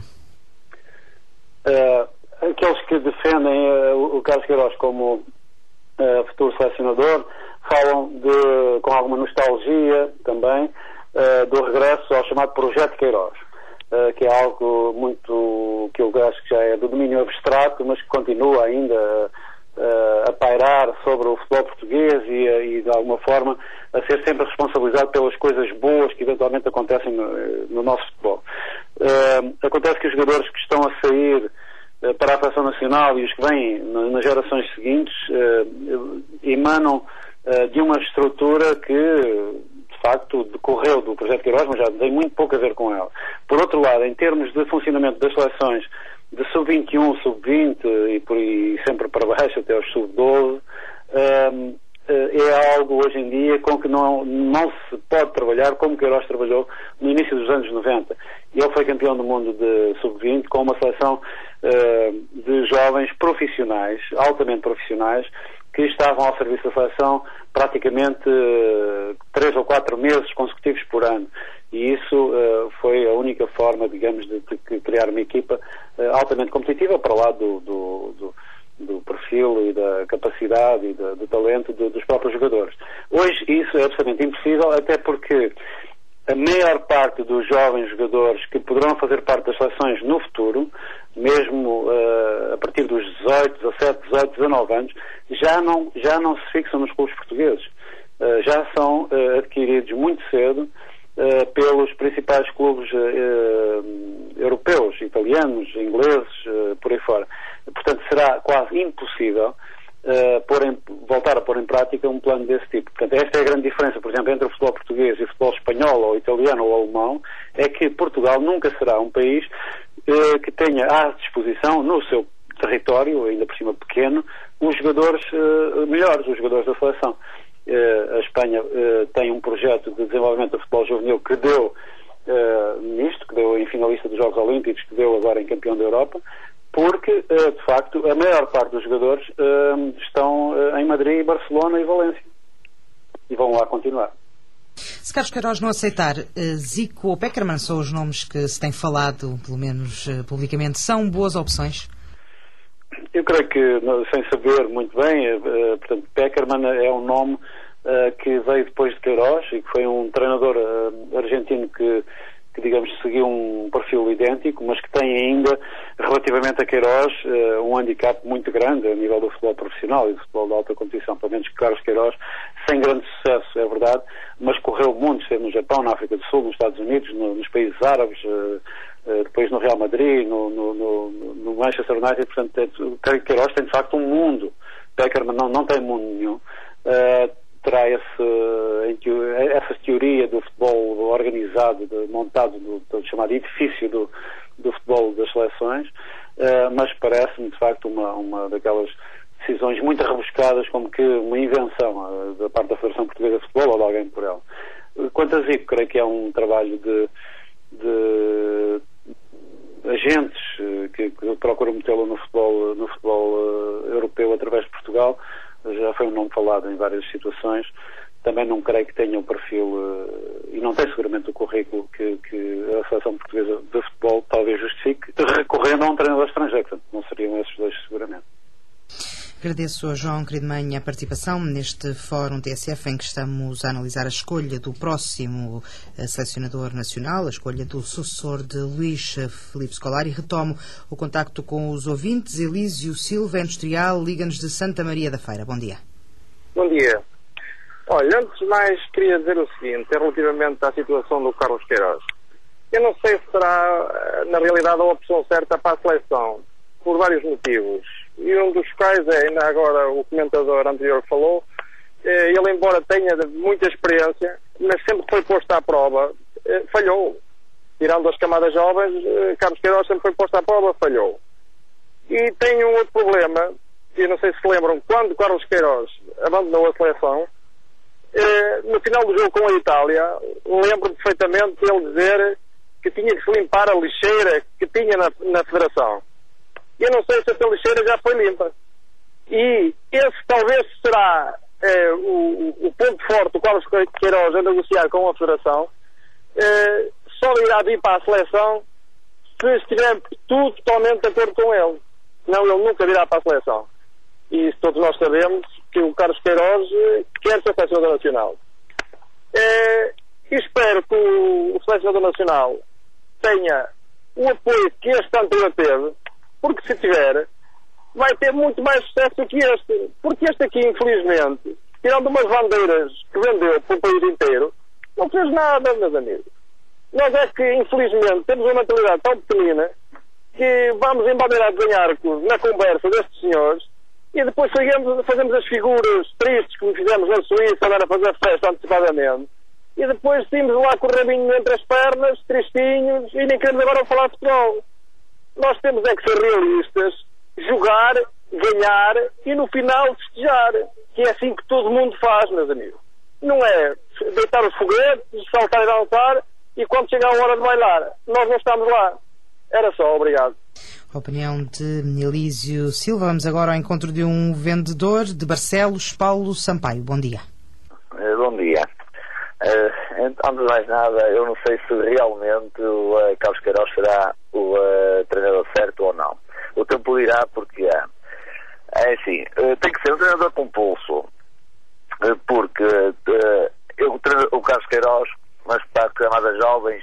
Uh, aqueles que defendem uh, o Carlos Queiroz como uh, futuro selecionador falam de, com alguma nostalgia também uh, do regresso ao chamado Projeto Queiroz, uh, que é algo muito que eu acho que já é do domínio abstrato, mas que continua ainda uh, a pairar sobre o futebol português e, e de alguma forma a ser sempre responsabilizado pelas coisas boas que eventualmente acontecem no, no nosso futebol. Uh, acontece que os jogadores que estão a sair uh, para a seleção nacional e os que vêm na, nas gerações seguintes uh, emanam uh, de uma estrutura que de facto decorreu do Projeto Queiroz, mas já tem muito pouco a ver com ela. Por outro lado, em termos de funcionamento das seleções de sub vinte e um, sub vinte e por aí sempre para baixo até aos sub doze, uh, é algo hoje em dia com que não, não se pode trabalhar como Queiroz trabalhou no início dos anos noventa. Ele foi campeão do mundo de sub vinte com uma seleção uh, de jovens profissionais, altamente profissionais, que estavam ao serviço da seleção praticamente uh, três ou quatro meses consecutivos por ano. E isso uh, foi a única forma, digamos, de, de criar uma equipa uh, altamente competitiva para lá do, do, do do perfil e da capacidade e da, do talento de, dos próprios jogadores. Hoje isso é absolutamente impossível, até porque a maior parte dos jovens jogadores que poderão fazer parte das seleções no futuro, mesmo uh, a partir dos dezoito, dezassete, dezoito, dezanove anos, já não, já não se fixam nos clubes portugueses. Uh, já são uh, adquiridos muito cedo uh, pelos principais clubes uh, europeus, italianos, ingleses, uh, por aí fora. Portanto, será quase impossível Uh, pôr em, voltar a pôr em prática um plano desse tipo. Portanto, esta é a grande diferença, por exemplo, entre o futebol português e o futebol espanhol, ou italiano, ou alemão, é que Portugal nunca será um país uh, que tenha à disposição, no seu território, ainda por cima pequeno, os jogadores uh, melhores, os jogadores da seleção. Uh, a Espanha uh, tem um projeto de desenvolvimento do futebol juvenil que deu uh, nisto, que deu em finalista dos Jogos Olímpicos, que deu agora em campeão da Europa, porque, de facto, a maior parte dos jogadores uh, estão uh, em Madrid, Barcelona e Valência. E vão lá continuar. Se Carlos Queiroz não aceitar, uh, Zico ou Pekerman são os nomes que se tem falado, pelo menos uh, publicamente, são boas opções? Eu creio que, sem saber muito bem, uh, portanto, Pekerman é um nome uh, que veio depois de Queiroz e que foi um treinador uh, argentino que que, digamos, seguiu um perfil idêntico, mas que tem ainda, relativamente a Queiroz, uh, um handicap muito grande a nível do futebol profissional e do futebol de alta competição. Pelo menos Carlos Queiroz, sem grande sucesso, é verdade, mas correu o mundo, esteve no Japão, na África do Sul, nos Estados Unidos, no, nos países árabes, uh, uh, depois no Real Madrid, no, no, no, no Manchester United. Portanto, é, Queiroz tem, de facto, um mundo. Pekerman não, não tem mundo nenhum. Uh, terá esse, essa teoria do futebol organizado, de, montado do, do chamado edifício do, do futebol das seleções, uh, mas parece-me de facto uma, uma daquelas decisões muito rebuscadas, como que uma invenção uh, da parte da Federação Portuguesa de Futebol ou de alguém por ela. Quanto a Zico, creio que é um trabalho de, de agentes uh, que, que procuram metê-lo no futebol, no futebol uh, europeu através de Portugal. Já foi um nome falado em várias situações. Também não creio que tenha um perfil, uh, e não tem seguramente o currículo que, que a Seleção Portuguesa de Futebol talvez justifique, recorrendo a um treinador estrangeiro. Portanto, não seriam esses dois seguramente. Agradeço a João Querido-Mãe a participação neste Fórum T S F em que estamos a analisar a escolha do próximo selecionador nacional, a escolha do sucessor de Luís Filipe Scolari. Retomo o contacto com os ouvintes. Elísio Silva, Industrial, liga-nos de Santa Maria da Feira. Bom dia. Bom dia. Olha, antes de mais queria dizer o seguinte, relativamente à situação do Carlos Queiroz. Eu não sei se será, na realidade, a opção certa para a seleção, por vários motivos. E um dos quais é, ainda agora o comentador anterior falou, eh, ele embora tenha muita experiência, mas sempre foi posto à prova, eh, falhou. Tirando as camadas jovens, eh, Carlos Queiroz sempre foi posto à prova, falhou. E tem um outro problema, e não sei se se lembram, quando Carlos Queiroz abandonou a seleção, eh, no final do jogo com a Itália, lembro perfeitamente ele dizer que tinha que se limpar a lixeira que tinha na, na Federação. Eu não sei se essa lixeira já foi limpa. E esse talvez será eh, o, o ponto forte do Carlos Queiroz a negociar com a Federação. Eh, só irá vir para a seleção se estiver tudo totalmente de acordo com ele. Senão ele nunca virá para a seleção. E todos nós sabemos que o Carlos Queiroz eh, quer ser selecionador nacional. Eh, e espero que o, o selecionador nacional tenha o apoio que este anterior teve, porque se tiver, vai ter muito mais sucesso do que este. Porque este aqui, infelizmente, tirando umas bandeiras que vendeu para o país inteiro, não fez nada, meus amigos. Nós é que, infelizmente, temos uma mentalidade tão pequenina que vamos embandeirados em arcos na conversa destes senhores e depois fazemos, fazemos as figuras tristes como fizemos na Suíça, agora a fazer festa antecipadamente. E depois saímos lá com o rabinho entre as pernas, tristinhos, e nem queremos agora falar de futebol. Nós temos é que ser realistas, jogar, ganhar e no final festejar, que é assim que todo mundo faz, meus amigos. Não é deitar os foguetes, saltar e dançar e quando chegar a hora de bailar, nós não estamos lá. Era só, obrigado. A opinião de Elísio Silva. Vamos agora ao encontro de um vendedor de Barcelos, Paulo Sampaio. Bom dia. Bom dia. Uh, antes de mais nada, eu não sei se realmente o uh, Carlos Queiroz será o uh, treinador certo ou não. O tempo dirá porque uh, É assim, tem que ser um treinador com pulso, porque eu, o Carlos Queiroz, mas para camadas jovens,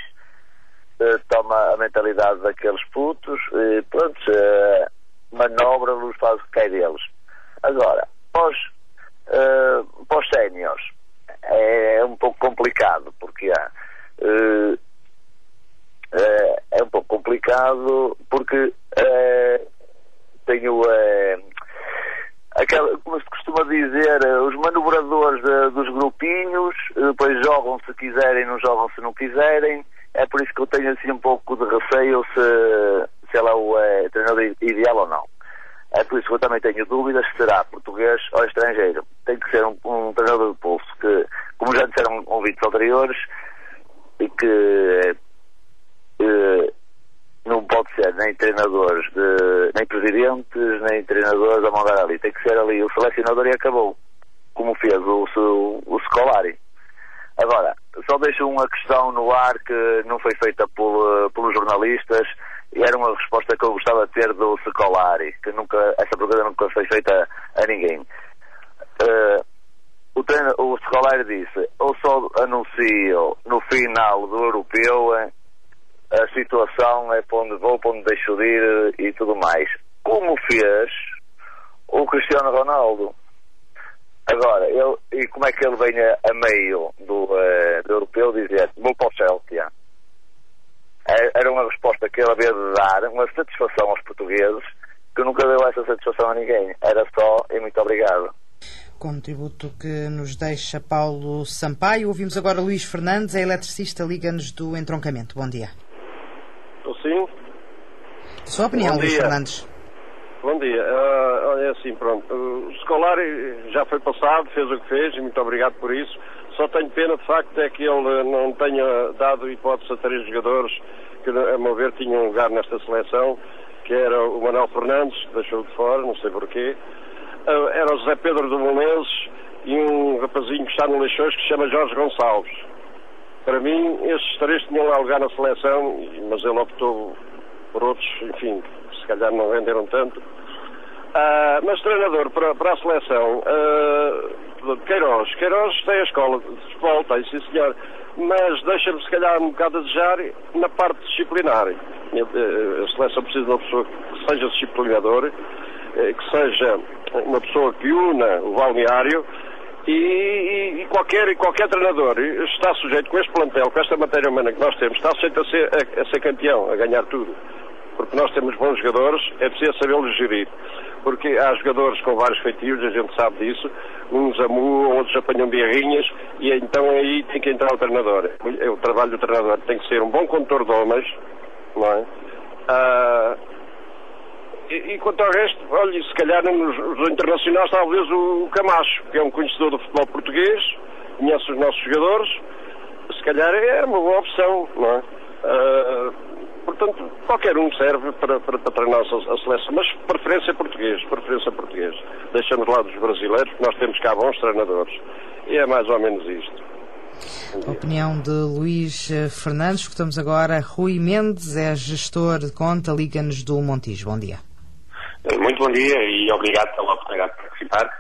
toma a mentalidade daqueles putos e pronto, manobra-los, faz o que quer deles. Agora, para os, uh, para os séniores é um pouco complicado, porque há, uh, uh, é um pouco complicado porque uh, tenho uh, aquela, como se costuma dizer, uh, os manobradores de, dos grupinhos, uh, depois jogam se quiserem, não jogam se não quiserem. É por isso que eu tenho assim um pouco de receio se, se ela é o é, treinador ideal ou não. É por isso que eu também tenho dúvidas se será português ou estrangeiro. Tem que ser um, um treinador de pulso que, como já disseram ouvintes anteriores, e que eh, não pode ser nem treinadores, de, nem presidentes, nem treinadores a mandar ali. Tem que ser ali o selecionador e acabou, como fez o, o, o Scolari. Agora, só deixo uma questão no ar que não foi feita por, pelos jornalistas e era uma resposta que eu gostava de ter do Scolari, que nunca, essa pergunta nunca foi feita a ninguém. Uh, o, treino, o Scolari disse, eu só anuncio no final do europeu a situação é para onde vou, para onde deixo de ir e tudo mais. Como fez o Cristiano Ronaldo. Agora, ele, e como é que ele vem a, a meio do, uh, do europeu dizer vou para o Chelsea? Era uma resposta que ele havia de dar, uma satisfação aos portugueses, que nunca deu essa satisfação a ninguém. Era só e muito obrigado. Contributo que nos deixa Paulo Sampaio. Ouvimos agora Luís Fernandes, é eletricista, liga-nos do entroncamento. Bom dia. Estou sim. Sua opinião, Luís Fernandes. Bom dia. Uh, olha, assim, pronto. O Scolari já foi passado, fez o que fez, e muito obrigado por isso. Só tenho pena, de facto, é que ele não tenha dado hipótese a três jogadores que, a meu ver, tinham lugar nesta seleção, que era o Manuel Fernandes, que deixou de fora, não sei porquê. Uh, era o José Pedro do Belenenses e um rapazinho que está no Leixões que se chama Jorge Gonçalves. Para mim, esses três tinham lá lugar na seleção, mas ele optou por outros, enfim, se calhar não renderam tanto. Uh, mas treinador para, para a seleção, uh, Queiroz. Queiroz tem a escola de futebol, tem, sim senhor, mas deixa-me se calhar um bocado a desejar na parte disciplinar. A seleção precisa de uma pessoa que seja disciplinador, que seja uma pessoa que una o balneário e, e, e qualquer, qualquer treinador está sujeito com este plantel, com esta matéria humana que nós temos, está sujeito a ser, a, a ser campeão, a ganhar tudo. Porque nós temos bons jogadores, é preciso sabê-los gerir. Porque há jogadores com vários feitios, a gente sabe disso, uns amuam, outros apanham birrinhas, e então aí tem que entrar o treinador. O trabalho do treinador tem que ser um bom condutor de homens, não é? Ah, e, e quanto ao resto, olha, se calhar nos, nos internacionais talvez o, o Camacho, que é um conhecedor do futebol português, conhece os nossos jogadores, se calhar é uma boa opção, não é? Ah, portanto, qualquer um serve para, para, para treinar a seleção, mas preferência português, preferência português. Deixamos lá dos brasileiros, porque nós temos cá bons treinadores. E é mais ou menos isto. A opinião de Luís Fernandes. Escutamos agora Rui Mendes, é gestor de conta, liga-nos do Montijo. Bom dia. Muito bom dia e obrigado pela oportunidade de participar.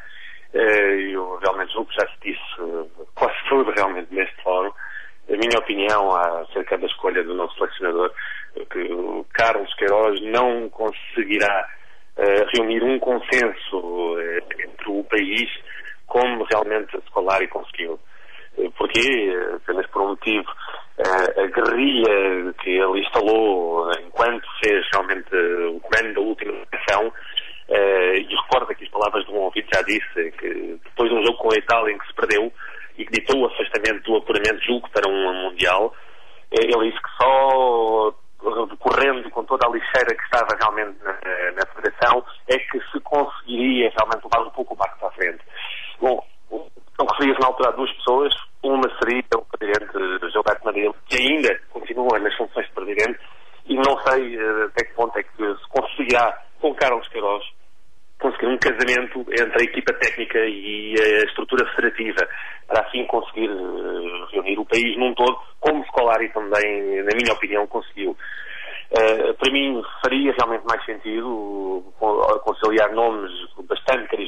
Eu realmente julgo que já se disse quase tudo realmente neste fórum. A minha opinião acerca da escolha do novo selecionador, que o Carlos Queiroz não conseguirá uh, reunir um consenso uh, entre o país como realmente a Scolari conseguiu. Uh, Porquê? Uh, apenas por um motivo. Uh, a guerrilha que ele instalou uh, enquanto fez realmente uh, o comando da última seleção, uh, e recordo aqui as palavras de um ouvinte já disse que depois de um jogo com a Itália em que se perdeu e que ditou o afastamento do apuramento, julgo, para um Mundial, ele disse que só decorrendo com toda a lixeira que estava realmente na, na Federação é que se conseguiria realmente levar um pouco o barco para a frente. Bom, então referia-se na altura a duas pessoas, uma seria o presidente Gilberto Marinho, que ainda continua nas funções de presidente, e não sei uh, até que ponto é que se conseguirá com Carlos Queiroz conseguir um casamento entre a equipa técnica e a estrutura federativa, para assim conseguir uh, reunir o país num todo, como o Scolari também, na minha opinião, conseguiu. Uh, para mim, faria realmente mais sentido uh, conciliar nomes bastante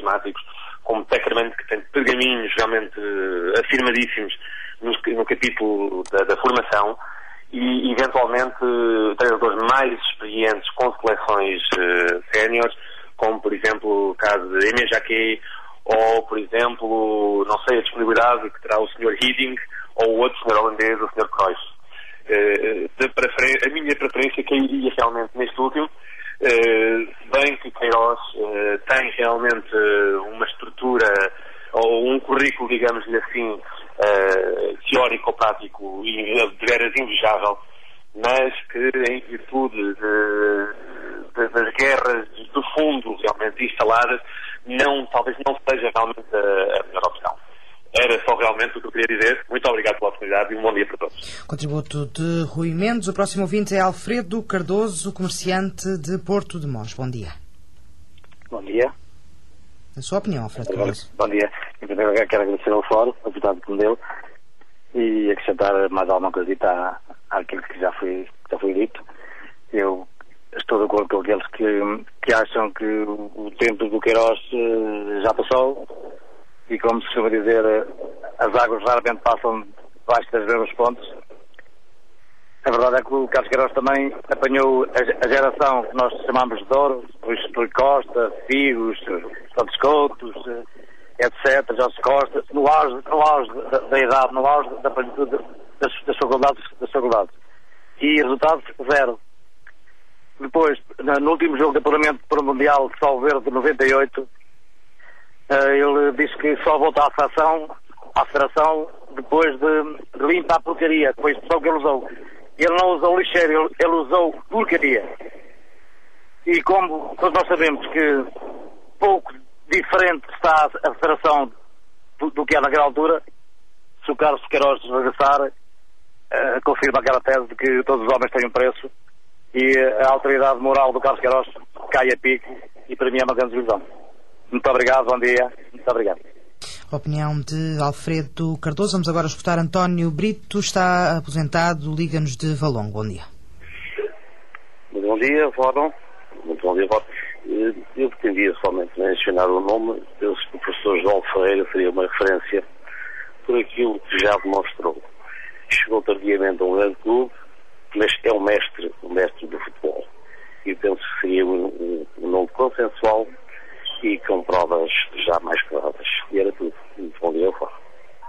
carismáticos, como Peckerman, que tem pergaminhos realmente uh, afirmadíssimos no, no capítulo da, da formação, e eventualmente uh, treinadores mais experientes com seleções uh, séniores, como por exemplo o caso de Emile Jacquet, ou por exemplo, não sei, a disponibilidade que terá o senhor Hiddink ou o outro senhor holandês, o senhor Cruyff. Uh, de prefer... A minha preferência cairia realmente neste último, uh, bem que Queiroz uh, tem realmente uh, uma estrutura ou um currículo, digamos-lhe assim, uh, teórico-prático e de veras invejável, mas que em virtude de, de, das guerras de fundo realmente instaladas, não, talvez não seja realmente a, a melhor opção. Era só realmente o que eu queria dizer. Muito obrigado pela oportunidade e um bom dia para todos. Contributo de Rui Mendes. O próximo ouvinte é Alfredo Cardoso, comerciante de Porto de Mós. Bom dia. Bom dia. A sua opinião, Alfredo Cardoso. Bom dia. Em primeiro lugar, quero agradecer ao Fórum, a oportunidade que me deu, e acrescentar mais alguma coisita àquilo que já foi, já foi dito. Eu estou de acordo com aqueles que, que acham que o tempo do Queiroz uh, já passou, e como se costuma dizer, as águas raramente passam debaixo das mesmas pontes. A verdade é que o Carlos Queiroz também apanhou a, a geração que nós chamamos de ouro, os Rui Costa, Figos, Santos Coutos, etcétera, Jorge Costa, no auge, no auge da, da idade, no auge da plenitude das, das faculdades, das faculdades. E resultados, zero. Depois, no último jogo de apuramento para o Mundial de Salvo Verde de noventa e oito, ele disse que só voltou à federação, à federação depois de, de limpar a porcaria, que foi a expressão que ele usou. Ele não usou lixeiro, ele, ele usou porcaria. E como todos nós sabemos que pouco diferente está a federação do, do que é naquela altura, se o Carlos Queiroz regressar, uh, confirma aquela tese de que todos os homens têm um preço, e a autoridade moral do Carlos Queiroz cai a pique, e para mim é uma grande ilusão. Muito obrigado, bom dia. Muito obrigado. Opinião de Alfredo Cardoso. Vamos agora escutar António Brito, está aposentado, liga-nos de Valongo. Bom dia. Muito bom dia, Fórum. Muito bom dia, Fórum. Eu pretendia somente mencionar o nome. Penso que o professor João Ferreira seria uma referência por aquilo que já demonstrou. Chegou tardiamente a um grande clube, mas é um mestre, um mestre do futebol. E penso que seria um, um, um nome consensual e com provas já mais claras. E era tudo. Muito bom dia, Fórum.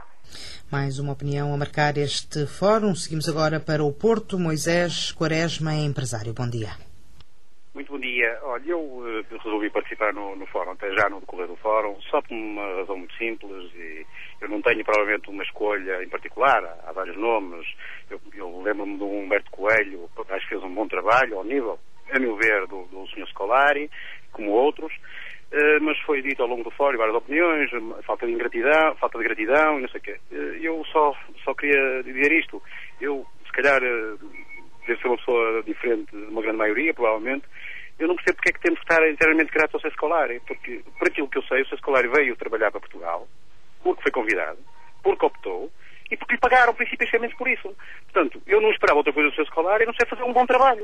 Mais uma opinião a marcar este fórum. Seguimos agora para o Porto. Moisés Quaresma, empresário. Bom dia. Muito bom dia. Olha, eu uh, resolvi participar no, no fórum, até já no decorrer do fórum, só por uma razão muito simples, e eu não tenho provavelmente uma escolha em particular, há, há vários nomes. Eu, eu lembro-me de um Humberto Coelho, acho que fez um bom trabalho ao nível, a meu ver, do, do senhor Scolari, como outros. Uh, mas foi dito ao longo do fórum várias opiniões, falta de ingratidão, falta de gratidão e não sei o quê. Uh, eu só, só queria dizer isto. Eu, se calhar, uh, devo ser uma pessoa diferente de uma grande maioria, provavelmente. Eu não percebo porque é que temos que estar inteiramente gratos ao Sr. Scolari, porque, por aquilo que eu sei, o Sr. Scolari veio trabalhar para Portugal, porque foi convidado, porque optou, e porque lhe pagaram principalmente por isso. Portanto, eu não esperava outra coisa do Sr. Scolari, a não ser fazer um bom trabalho.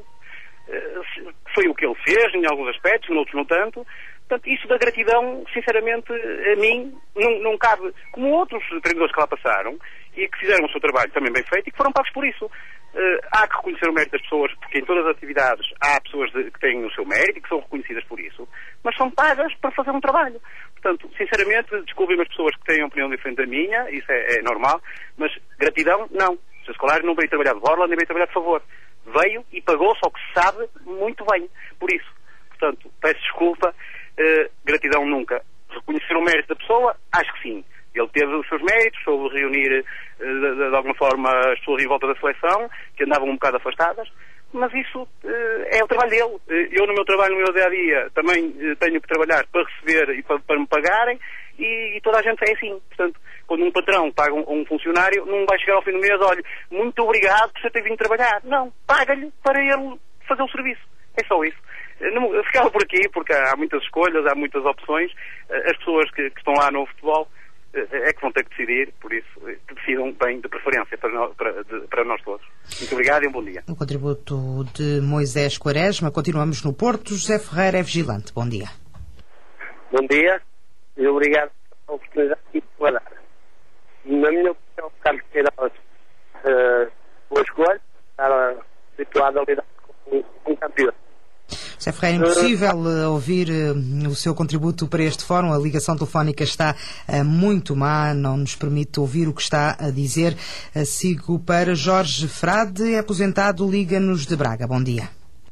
Uh, foi o que ele fez, em alguns aspectos, em outros não tanto. Portanto, isso da gratidão, sinceramente, a mim não, não cabe. Como outros treinadores que lá passaram e que fizeram o seu trabalho também bem feito e que foram pagos por isso. Uh, há que reconhecer o mérito das pessoas, porque em todas as atividades há pessoas de, que têm o seu mérito e que são reconhecidas por isso, mas são pagas para fazer um trabalho. Portanto, sinceramente, desculpem as pessoas que têm uma opinião diferente da minha, isso é, é normal, mas gratidão, não. O seu Scolari não veio trabalhar de borla, nem veio trabalhar de favor. Veio e pagou, só que sabe muito bem por isso. Portanto, peço desculpa. Uh, gratidão nunca. Reconhecer o mérito da pessoa, acho que sim. Ele teve os seus méritos, soube reunir uh, de, de alguma forma as pessoas em volta da seleção, que andavam um bocado afastadas, mas isso uh, é o trabalho dele. Uh, eu no meu trabalho, no meu dia a dia, também uh, tenho que trabalhar para receber e para, para me pagarem, e, e toda a gente é assim. Portanto, quando um patrão paga um, um funcionário, não vai chegar ao fim do mês, olha, muito obrigado por você ter vindo trabalhar. Não, paga-lhe para ele fazer o serviço. É só isso. Não, eu ficava por aqui, porque há muitas escolhas, há muitas opções. As pessoas que, que estão lá no futebol é que vão ter que decidir, por isso que decidam bem de preferência para nós, para, de, para nós todos. Muito obrigado e um bom dia. O contributo de Moisés Quaresma. Continuamos no Porto. José Ferreira é vigilante. Bom dia. Bom dia. e obrigado pela oportunidade que me foi dar. Na minha opinião, o Carlos Queiroz, uh, boa escolha, está situado a lidar com um campeão. José Ferreira, é impossível uh, ouvir uh, o seu contributo para este fórum. A ligação telefónica está uh, muito má, não nos permite ouvir o que está a dizer. Uh, sigo para Jorge Frade, é aposentado, liga-nos de Braga. Bom dia.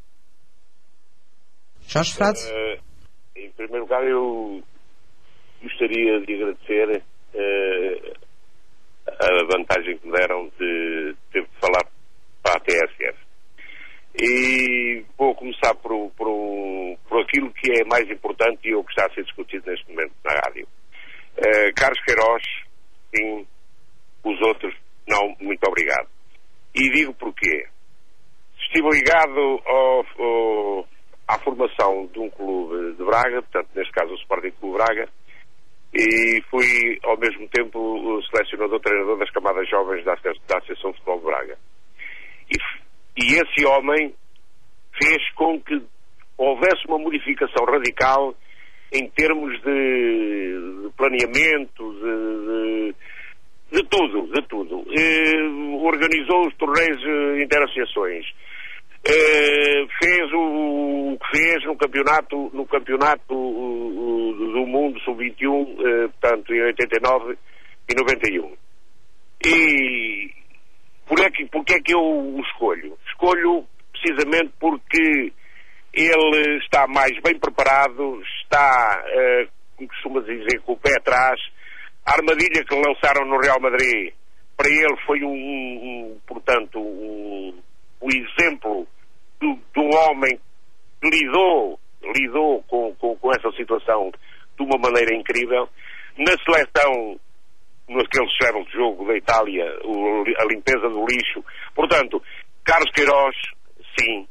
Jorge Frade. Uh, em primeiro lugar, eu gostaria de agradecer uh, a vantagem que me deram de ter de falar para a T S F. E vou começar por, por, por aquilo que é mais importante e o que está a ser discutido neste momento na rádio. Uh, Carlos Queiroz, sim, os outros, não, muito obrigado. E digo porquê. Estive ligado ao, ao, à formação de um clube de Braga, portanto, neste caso o Sporting Clube Braga, e fui, ao mesmo tempo, o selecionador-treinador das camadas jovens da, da Associação de Futebol de Braga. E E esse homem fez com que houvesse uma modificação radical em termos de, de planeamento, de, de, de tudo, de tudo. Eh, organizou os torneios interassociações, eh, fez o, o que fez no campeonato, no campeonato do mundo sub vinte e um, eh, portanto, em oitenta e nove e noventa e um. E Porque é, que, porque é que eu o escolho? Escolho precisamente porque ele está mais bem preparado, está, uh, como costuma dizer, com o pé atrás. A armadilha que lançaram no Real Madrid, para ele foi um, um portanto, um, um exemplo do, do homem que lidou, lidou com, com, com essa situação de uma maneira incrível. Na seleção, naquele cérebro de jogo da Itália, o, a limpeza do lixo. Portanto, Carlos Queiroz, sim,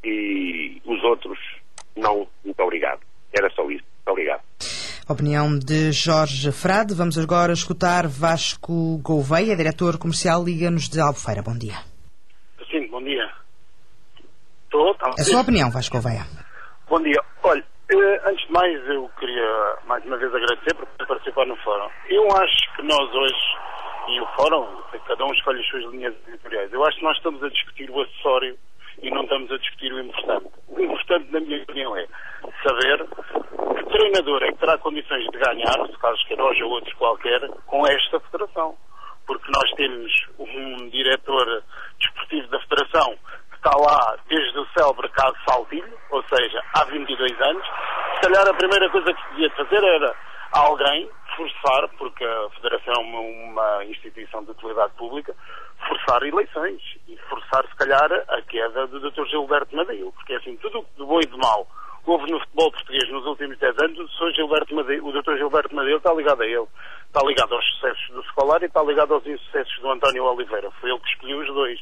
e os outros, não. Muito obrigado. Era só isso. Muito obrigado. Opinião de Jorge Frade. Vamos agora escutar Vasco Gouveia, diretor comercial, liga-nos de Albufeira. Bom dia. Sim, bom dia. Estou? Tá. A sua opinião, Vasco Gouveia. Bom dia. Olha, antes de mais, eu queria mais uma vez agradecer por participar no fórum. Eu acho que nós hoje, e o fórum, cada um escolhe as suas linhas editoriais, eu acho que nós estamos a discutir o acessório e não estamos a discutir o importante. O importante, na minha opinião, é saber que treinador é que terá condições de ganhar, se Carlos Queiroz ou outros qualquer, com esta federação. Porque nós temos um diretor desportivo da federação que está lá desde o célebre caso Saltilho, ou seja, há vinte e dois anos. Se calhar a primeira coisa que se devia fazer era alguém forçar, porque a Federação é uma, uma instituição de utilidade pública, forçar eleições e forçar, se calhar, a queda do doutor Gilberto Madeiro, porque é assim, tudo de bom e de mau houve no futebol português nos últimos dez anos, o doutor Gilberto Madeiro, o doutor Gilberto Madeiro está ligado a ele, está ligado aos sucessos do Scolari e está ligado aos insucessos do António Oliveira, foi ele que escolheu os dois.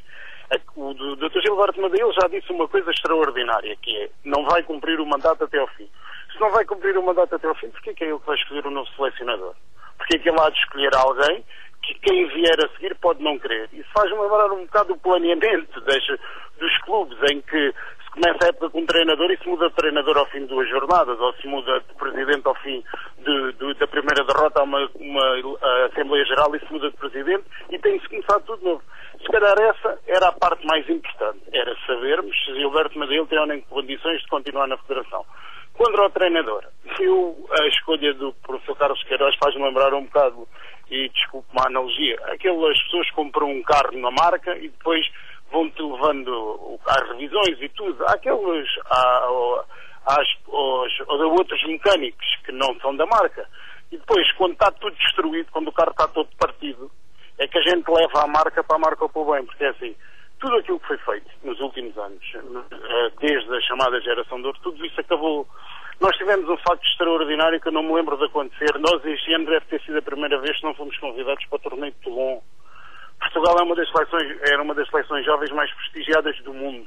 O doutor Gilberto Madeiro já disse uma coisa extraordinária, que é, não vai cumprir o mandato até ao fim. Se não vai cumprir o mandato até ao fim, porquê que é ele que vai escolher o novo selecionador? Porquê que ele há de escolher alguém que quem vier a seguir pode não querer? Isso faz-me lembrar um bocado o planeamento das, dos clubes, em que se começa a época com um treinador e se muda de treinador ao fim de duas jornadas, ou se muda de presidente ao fim de, de, da primeira derrota a uma, uma a Assembleia Geral e se muda de presidente e tem de se começar tudo de novo. Se calhar essa era a parte mais importante, era sabermos se Gilberto Madeiro tem ou nem condições de continuar na Federação. Quanto ao treinador, eu, a escolha do professor Carlos Queiroz faz-me lembrar um bocado, e desculpe uma analogia, aquelas pessoas que compram um carro na marca e depois vão-te levando às revisões e tudo. Há aqueles, há, há, há, há outros mecânicos que não são da marca. E depois, quando está tudo destruído, quando o carro está todo partido, é que a gente leva a marca para a marca para o bem, porque é assim, tudo aquilo que foi feito nos últimos anos, desde a chamada geração de ouro, tudo isso acabou. Nós tivemos um facto extraordinário que eu não me lembro de acontecer. Nós este ano deve ter sido a primeira vez que não fomos convidados para o torneio de Toulon. Portugal é uma das seleções, era uma das seleções jovens mais prestigiadas do mundo.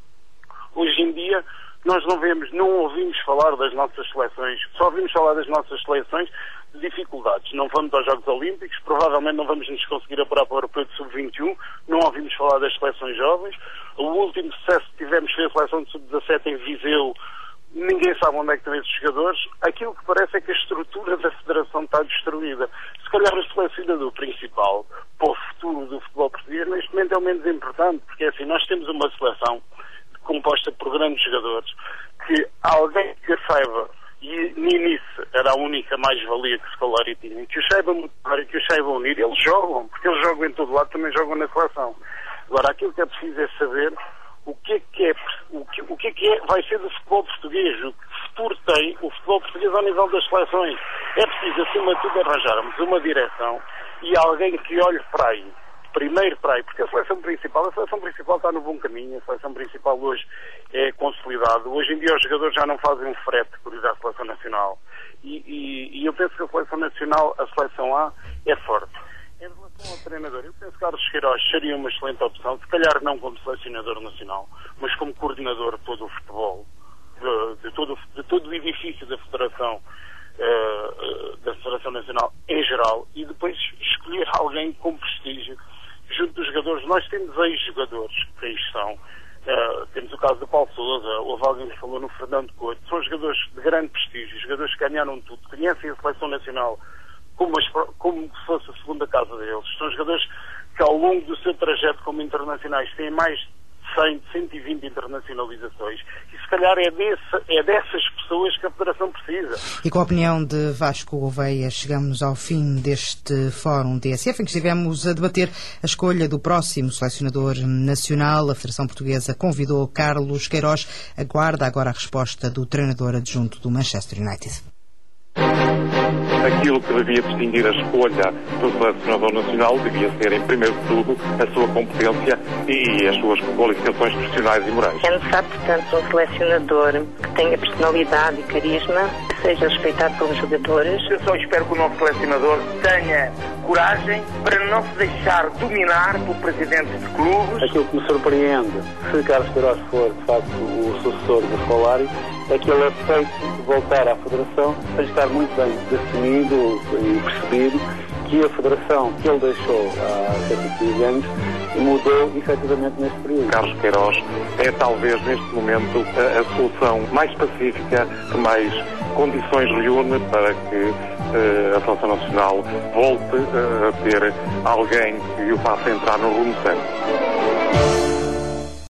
Hoje em dia nós não vemos, não ouvimos falar das nossas seleções, só ouvimos falar das nossas seleções de dificuldades. Não vamos aos Jogos Olímpicos, provavelmente não vamos nos conseguir apurar para o Europeu de sub vinte e um, não ouvimos falar das seleções jovens. O último sucesso que tivemos foi a seleção de sub dezassete em Viseu, ninguém sabe onde é que estão esses jogadores. Aquilo que parece é que a estrutura da Federação está destruída. Se calhar o selecionador principal para o futuro do futebol português neste momento é o menos importante, porque assim, nós temos uma seleção composta por grandes jogadores que alguém que saiba, e Ninice era a única mais-valia que o Scolari tinha, que o saiba mudar e que o saiba unir, eles jogam, porque eles jogam em todo lado, também jogam na seleção. Agora, aquilo que é preciso é saber o que é que, é, o que, o que, é, que é, vai ser do futebol português, o que futuro tem o futebol português ao nível das seleções. É preciso, acima de tudo, arranjarmos uma direção e alguém que olhe para aí, primeiro para aí, porque a seleção principal, a seleção principal está no bom caminho, a seleção principal hoje é consolidada. Hoje em dia os jogadores já não fazem um frete por ir à seleção nacional. E, e, e eu penso que a seleção nacional, a seleção A, é forte. Em relação ao treinador, eu penso que Carlos Queiroz seria uma excelente opção, se calhar não como selecionador nacional, mas como coordenador de todo o futebol, de, de, todo, de todo o edifício da Federação, uh, da Federação Nacional em geral, e depois escolher alguém com prestígio junto dos jogadores. Nós temos ex-jogadores que aí estão. Uh, temos o caso do Paulo Sousa, houve alguém que falou no Fernando Couto. São jogadores de grande prestígio, jogadores que ganharam tudo, conhecem a Seleção Nacional como, as, como se fosse a segunda casa deles. São jogadores que ao longo do seu trajeto como internacionais têm mais de cem, cento e vinte internacionalizações, e se calhar é, desse, é dessas pessoas que a Federação precisa. E com a opinião de Vasco Gouveia, chegamos ao fim deste Fórum D S F, em que estivemos a debater a escolha do próximo selecionador nacional. A Federação Portuguesa convidou Carlos Queiroz. Aguarda agora a resposta do treinador adjunto do Manchester United. Aquilo que devia distinguir a escolha do selecionador nacional devia ser, em primeiro de tudo, a sua competência e as suas qualificações profissionais e morais. É necessário, portanto, um selecionador que tenha personalidade e carisma, que seja respeitado pelos jogadores. Eu só espero que o novo selecionador tenha coragem para não se deixar dominar por presidentes de clubes. Aquilo que me surpreende, se Carlos Queiroz for, de facto, o sucessor do Scolari, é que ele aceite voltar à Federação sem estar muito bem definido e percebido que a Federação que ele deixou há cerca de quinze anos mudou efetivamente neste período. Carlos Queiroz é talvez neste momento a, a solução mais pacífica, que mais condições reúne para que uh, a Seleção Nacional volte uh, a ter alguém que o faça entrar no rumo certo.